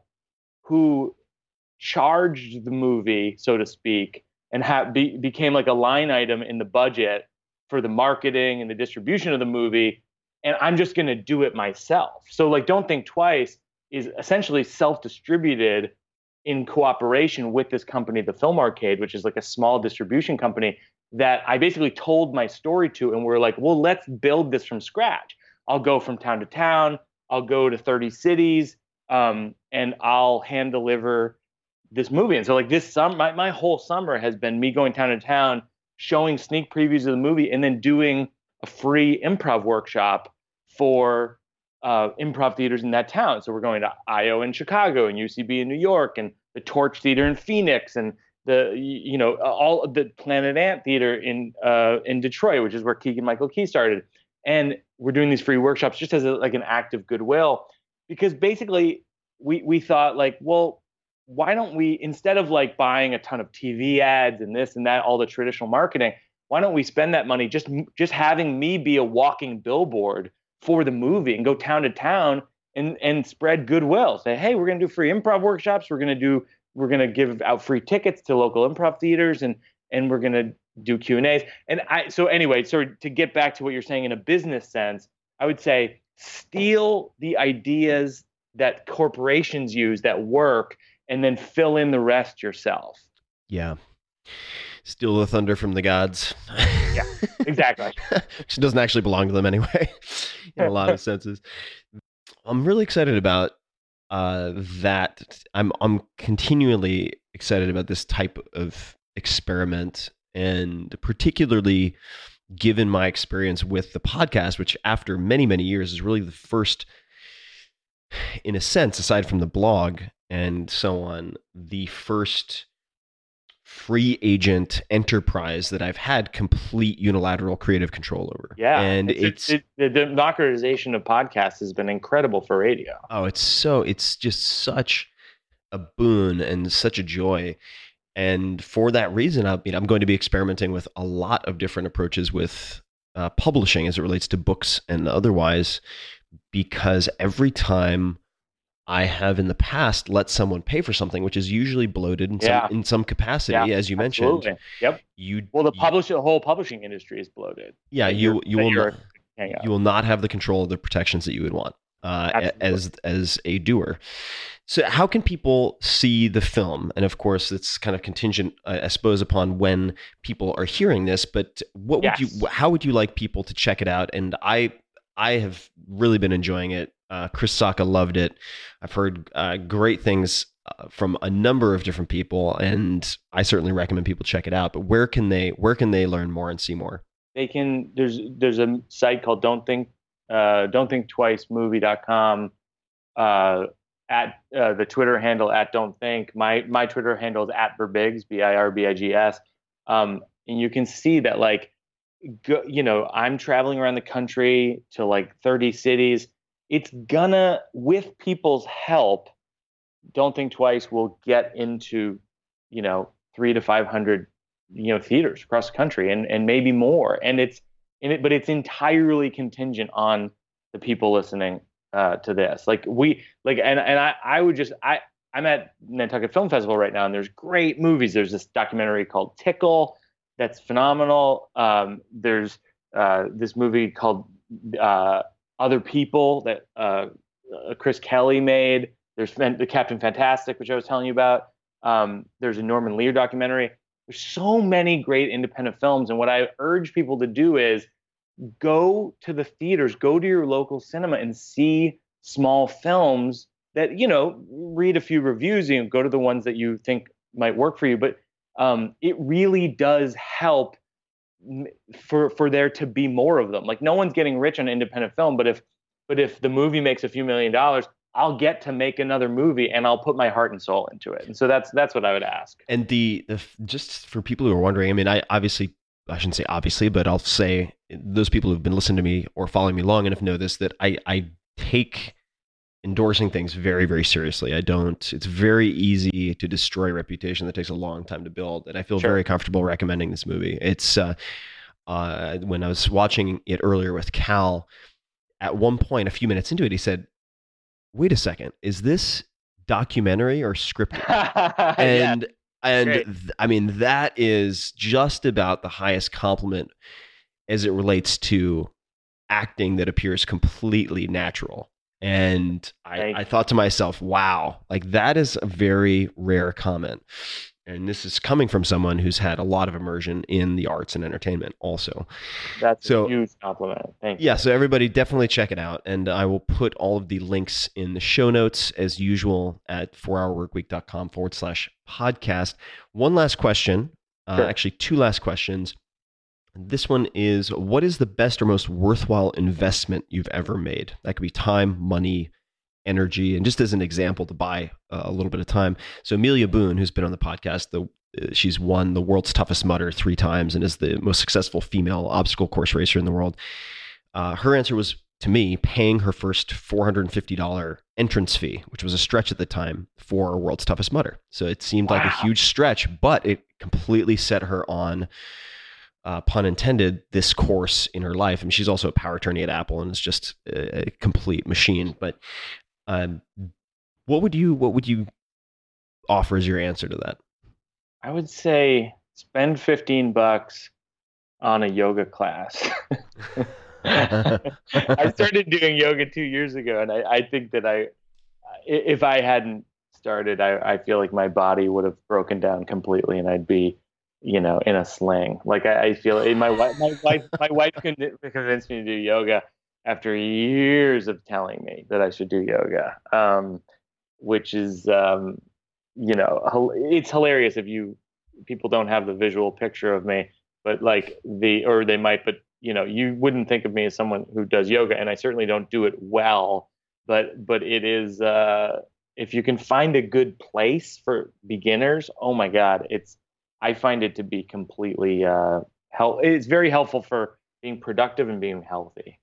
who charged the movie, so to speak, and have be, became like a line item in the budget for the marketing and the distribution of the movie. And I'm just going to do it myself. So like, Don't Think Twice is essentially self-distributed in cooperation with this company, the Film Arcade, which is like a small distribution company that I basically told my story to. And we're like, well, let's build this from scratch. I'll go from town to town. I'll go to thirty cities, um, and I'll hand deliver this movie. And so like this summer, my, my whole summer has been me going town to town, showing sneak previews of the movie, and then doing a free improv workshop for uh, improv theaters in that town. So we're going to I O in Chicago and U C B in New York and the Torch Theater in Phoenix and the, you know, all the Planet Ant Theater in uh, in Detroit, which is where Keegan-Michael Key started. And we're doing these free workshops just as a, like an act of goodwill, because basically we we thought like, well, why don't we, instead of like buying a ton of T V ads and this and that, all the traditional marketing, why don't we spend that money just just having me be a walking billboard for the movie and go town to town and and spread goodwill. Say, hey, we're going to do free improv workshops. We're going to do we're going to give out free tickets to local improv theaters, and and we're going to do Q and A's. And I so anyway, so to get back to what you're saying in a business sense, I would say steal the ideas that corporations use that work, and then fill in the rest yourself. Yeah. Steal the thunder from the gods. Yeah, exactly. Which doesn't actually belong to them anyway, in a lot of senses. I'm really excited about uh, that. I'm I'm continually excited about this type of experiment, and particularly given my experience with the podcast, which after many, many years is really the first, in a sense, aside from the blog and so on, the first free agent enterprise that I've had complete unilateral creative control over. Yeah. And it's, it's, it, the democratization of podcasts has been incredible for radio. Oh, it's so, it's just such a boon and such a joy. And for that reason, I mean, I'm going to be experimenting with a lot of different approaches with uh, publishing as it relates to books and otherwise, because every time I have in the past let someone pay for something, which is usually bloated in Yeah. some in some capacity, Yeah, as you absolutely. mentioned. Yep. You Well, the you- publish the whole publishing industry is bloated. yeah, that you you're- you that will you're not, hang out. you will not have the control of the protections that you would want uh, a- as as a doer. So, how can people see the film? And of course, it's kind of contingent, I I suppose, upon when people are hearing this. But what would Yes. you? How would you like people to check it out? And I I have really been enjoying it. Uh, Chris Sacca loved it. I've heard uh, great things uh, from a number of different people, and I certainly recommend people check it out. But where can they where can they learn more and see more? They can. There's there's a site called Don't Think uh, Don't Think Twice Movie dot com. Uh, at uh, the Twitter handle at Don't Think. My my Twitter handle is at Birbigs, B I R B I G S. Um, and you can see that, like, go, you know, I'm traveling around the country to like thirty cities. It's gonna, with people's help, Don't Think Twice will get into, you know, three to five hundred, you know, theaters across the country, and and maybe more. And it's in it, but it's entirely contingent on the people listening uh, to this. Like we like, and and I I would just I I'm at Nantucket Film Festival right now, and there's great movies. There's this documentary called Tickle that's phenomenal. Um, there's uh, this movie called uh, Other People that uh, uh, Chris Kelly made. There's the Captain Fantastic, which I was telling you about. Um, there's a Norman Lear documentary. There's so many great independent films, and what I urge people to do is go to the theaters, go to your local cinema, and see small films that, you know, read a few reviews, and go to the ones that you think might work for you. But um, it really does help for for there to be more of them. Like no one's getting rich on independent film, but if but if the movie makes a few million dollars, I'll get to make another movie and I'll put my heart and soul into it. And so that's that's what I would ask. And the, the just for people who are wondering, I mean, I obviously I shouldn't say obviously, but I'll say those people who've been listening to me or following me long enough know this, that I I take endorsing things very, very seriously. I don't, it's very easy to destroy a reputation that takes a long time to build. And I feel Sure. very comfortable recommending this movie. It's, uh, uh, when I was watching it earlier with Cal, at one point, a few minutes into it, he said, wait a second, is this documentary or scripted? And, Yeah. and Great. th- I mean, that is just about the highest compliment as it relates to acting that appears completely natural. And I, Thank I you. thought to myself, wow, like that is a very rare comment. And this is coming from someone who's had a lot of immersion in the arts and entertainment also. That's So- a huge compliment. Thank you. Yeah, so everybody definitely check it out. And I will put all of the links in the show notes as usual at four hour work week dot com forward slash podcast. One last question, uh, Sure. actually two last questions. This one is, what is the best or most worthwhile investment you've ever made? That could be time, money, energy, and just as an example to buy uh, a little bit of time. So Amelia Boone, who's been on the podcast, the uh, she's won the world's toughest mudder three times and is the most successful female obstacle course racer in the world. Uh, her answer was, to me, paying her first four hundred fifty dollars entrance fee, which was a stretch at the time for World's Toughest Mudder. So it seemed like a Wow. huge stretch, but it completely set her on, uh, pun intended, this course in her life. And she's also a power attorney at Apple and is just a, a complete machine. But um, what would you what would you offer as your answer to that? I would say spend fifteen bucks on a yoga class. I started doing yoga two years ago, and I, I think that I, if I hadn't started, I, I feel like my body would have broken down completely, and I'd be, you know, in a sling. Like I, I feel my wife, my wife, my wife convinced convinced me to do yoga after years of telling me that I should do yoga, um, which is, um, you know, hil- it's hilarious if you people don't have the visual picture of me, but like the, or they might, but you know, you wouldn't think of me as someone who does yoga, and I certainly don't do it well, but, but it is, uh, if you can find a good place for beginners, oh my God, it's, I find it to be completely, uh, help. It's very helpful for being productive and being healthy.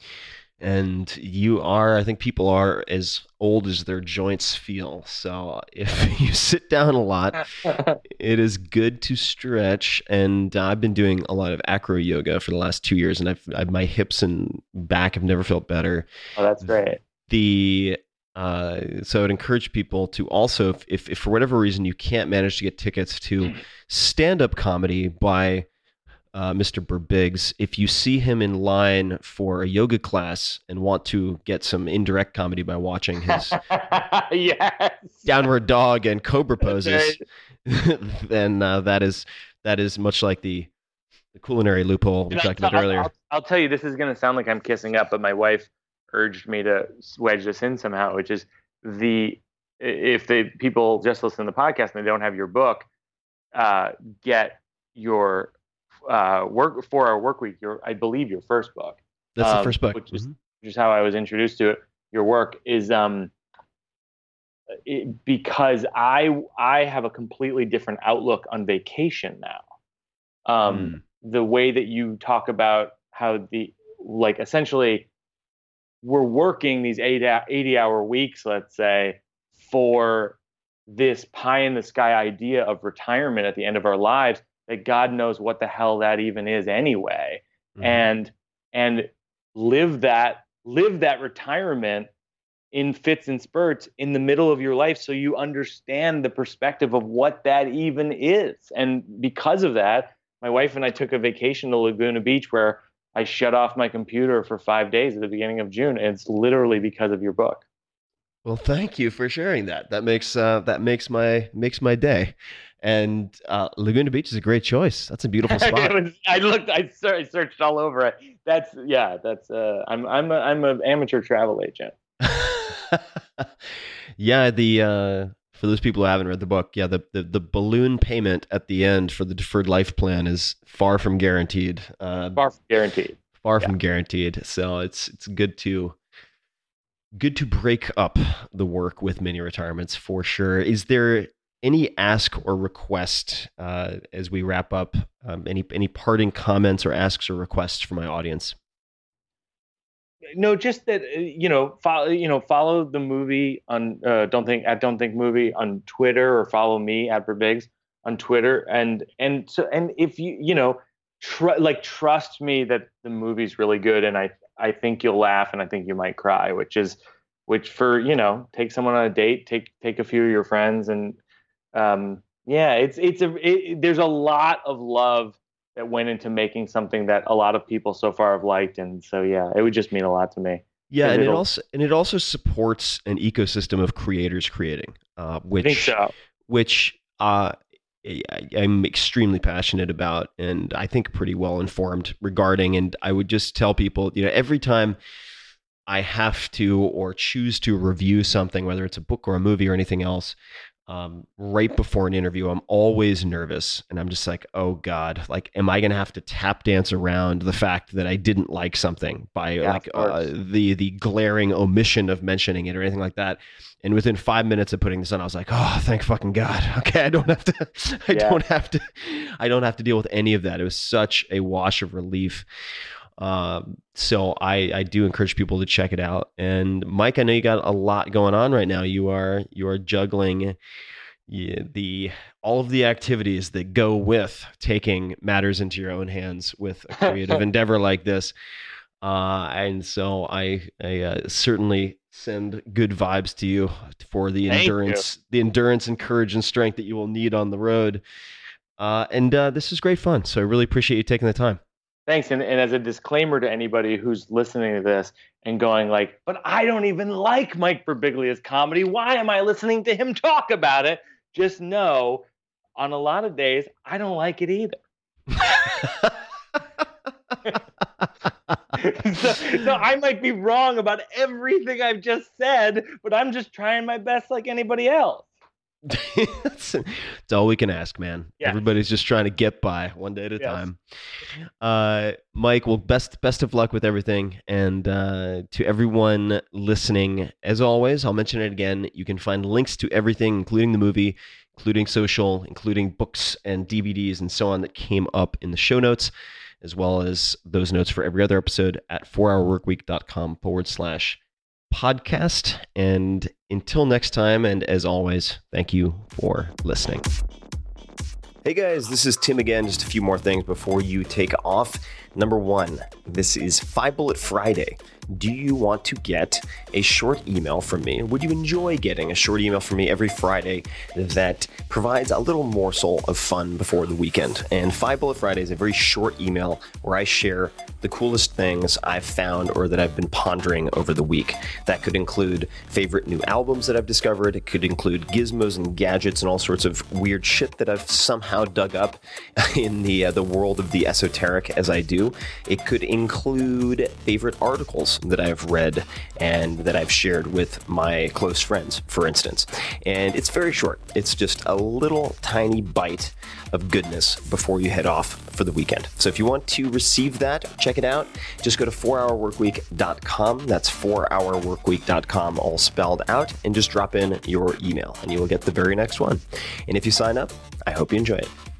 And you are, I think people are as old as their joints feel. So if you sit down a lot, it is good to stretch. And uh, I've been doing a lot of acro yoga for the last two years, and I've, I've my hips and back have never felt better. Oh, that's great. The uh, so I'd encourage people to also, if, if, if for whatever reason you can't manage to get tickets to stand-up comedy by Uh, Mister Burbiggs, if you see him in line for a yoga class and want to get some indirect comedy by watching his Yes. downward dog and cobra That's poses, then uh, that is that is much like the, the culinary loophole we And talked I'll- about I'll- earlier. I'll, I'll tell you, this is going to sound like I'm kissing up, but my wife urged me to wedge this in somehow, which is the, if they people just listen to the podcast and they don't have your book, uh, get your uh, work four hour work week, your, I believe your first book. That's the um, first book. Which is, Mhm. which is how I was introduced to it. Your work is, um, it, because I, I have a completely different outlook on vacation now. Um, the way that you talk about how the, like, essentially we're working these eight, eighty hour weeks, let's say, for this pie in the sky idea of retirement at the end of our lives, that God knows what the hell that even is anyway. Mhm. And, and live that, live that retirement in fits and spurts in the middle of your life, so you understand the perspective of what that even is. And because of that, my wife and I took a vacation to Laguna Beach where I shut off my computer for five days at the beginning of June. And it's literally because of your book. Well, thank you for sharing that. That makes uh, that makes my makes my day. And uh, Laguna Beach is a great choice. That's a beautiful spot. It was, I looked, I, ser- I searched all over it. That's, yeah, that's, uh, I'm, I'm, a, I'm an amateur travel agent. Yeah, the uh, for those people who haven't read the book, yeah, the, the, the balloon payment at the end for the deferred life plan is far from guaranteed. Uh, far from guaranteed. Far yeah. from guaranteed. So it's it's good to good to break up the work with mini retirements for sure. Is there any ask or request uh, as we wrap up? Um, any any parting comments or asks or requests from my audience? No, just that you know, follow you know, follow the movie on uh, don't think at don't think movie on Twitter, or follow me at Birbiggs on Twitter, and and so and if you you know, tr- like trust me that the movie's really good, and I I think you'll laugh, and I think you might cry, which is which for you know, take someone on a date, take take a few of your friends, and um yeah, it's it's a it, there's a lot of love that went into making something that a lot of people so far have liked. And so, yeah, it would just mean a lot to me. Yeah. And it also, and it also supports an ecosystem of creators creating, uh, which, I think so. which, uh, I'm extremely passionate about, and I think pretty well informed regarding. And I would just tell people, you know, every time I have to, or choose to review something, whether it's a book or a movie or anything else, Um, right before an interview, I'm always nervous, and I'm just like, oh God, like, am I going to have to tap dance around the fact that I didn't like something by yeah, like uh, the, the glaring omission of mentioning it or anything like that. And within five minutes of putting this on, I was like, oh, thank fucking God. Okay. I don't have to, I yeah. don't have to, I don't have to deal with any of that. It was such a wash of relief. Um, so I, I do encourage people to check it out. And Mike, I know you got a lot going on right now. You are, you are juggling yeah, the, all of the activities that go with taking matters into your own hands with a creative endeavor like this. Uh, and so I, I uh, certainly send good vibes to you for the Thank endurance, you. the endurance and courage and strength that you will need on the road. Uh, and, uh, this is great fun. So I really appreciate you taking the time. Thanks. And, and as a disclaimer to anybody who's listening to this and going like, but I don't even like Mike Birbiglia's comedy. Why am I listening to him talk about it? Just know on a lot of days, I don't like it either. so, so I might be wrong about everything I've just said, but I'm just trying my best like anybody else. It's all we can ask, man. Yeah. Everybody's just trying to get by one day at a yes. time. Uh, Mike, well, best best of luck with everything. And uh, to everyone listening, as always, I'll mention it again. You can find links to everything, including the movie, including social, including books and D V Ds and so on that came up in the show notes, as well as those notes for every other episode at four hour work week dot com forward slash podcast. And until next time, and as always, thank you for listening. Hey guys, this is Tim again. Just a few more things before you take off. Number one, this is Five Bullet Friday. Do you want to get a short email from me? Would you enjoy getting a short email from me every Friday that provides a little morsel of fun before the weekend? And Five Bullet Friday is a very short email where I share the coolest things I've found or that I've been pondering over the week. That could include favorite new albums that I've discovered. It could include gizmos and gadgets and all sorts of weird shit that I've somehow dug up in the uh, the world of the esoteric as I do. It could include favorite articles that I've read and that I've shared with my close friends, for instance. And it's very short. It's just a little tiny bite of goodness before you head off for the weekend. So if you want to receive that, check it out. Just go to four hour work week dot com. That's four hour work week dot com, all spelled out, and just drop in your email and you will get the very next one. And if you sign up, I hope you enjoy it.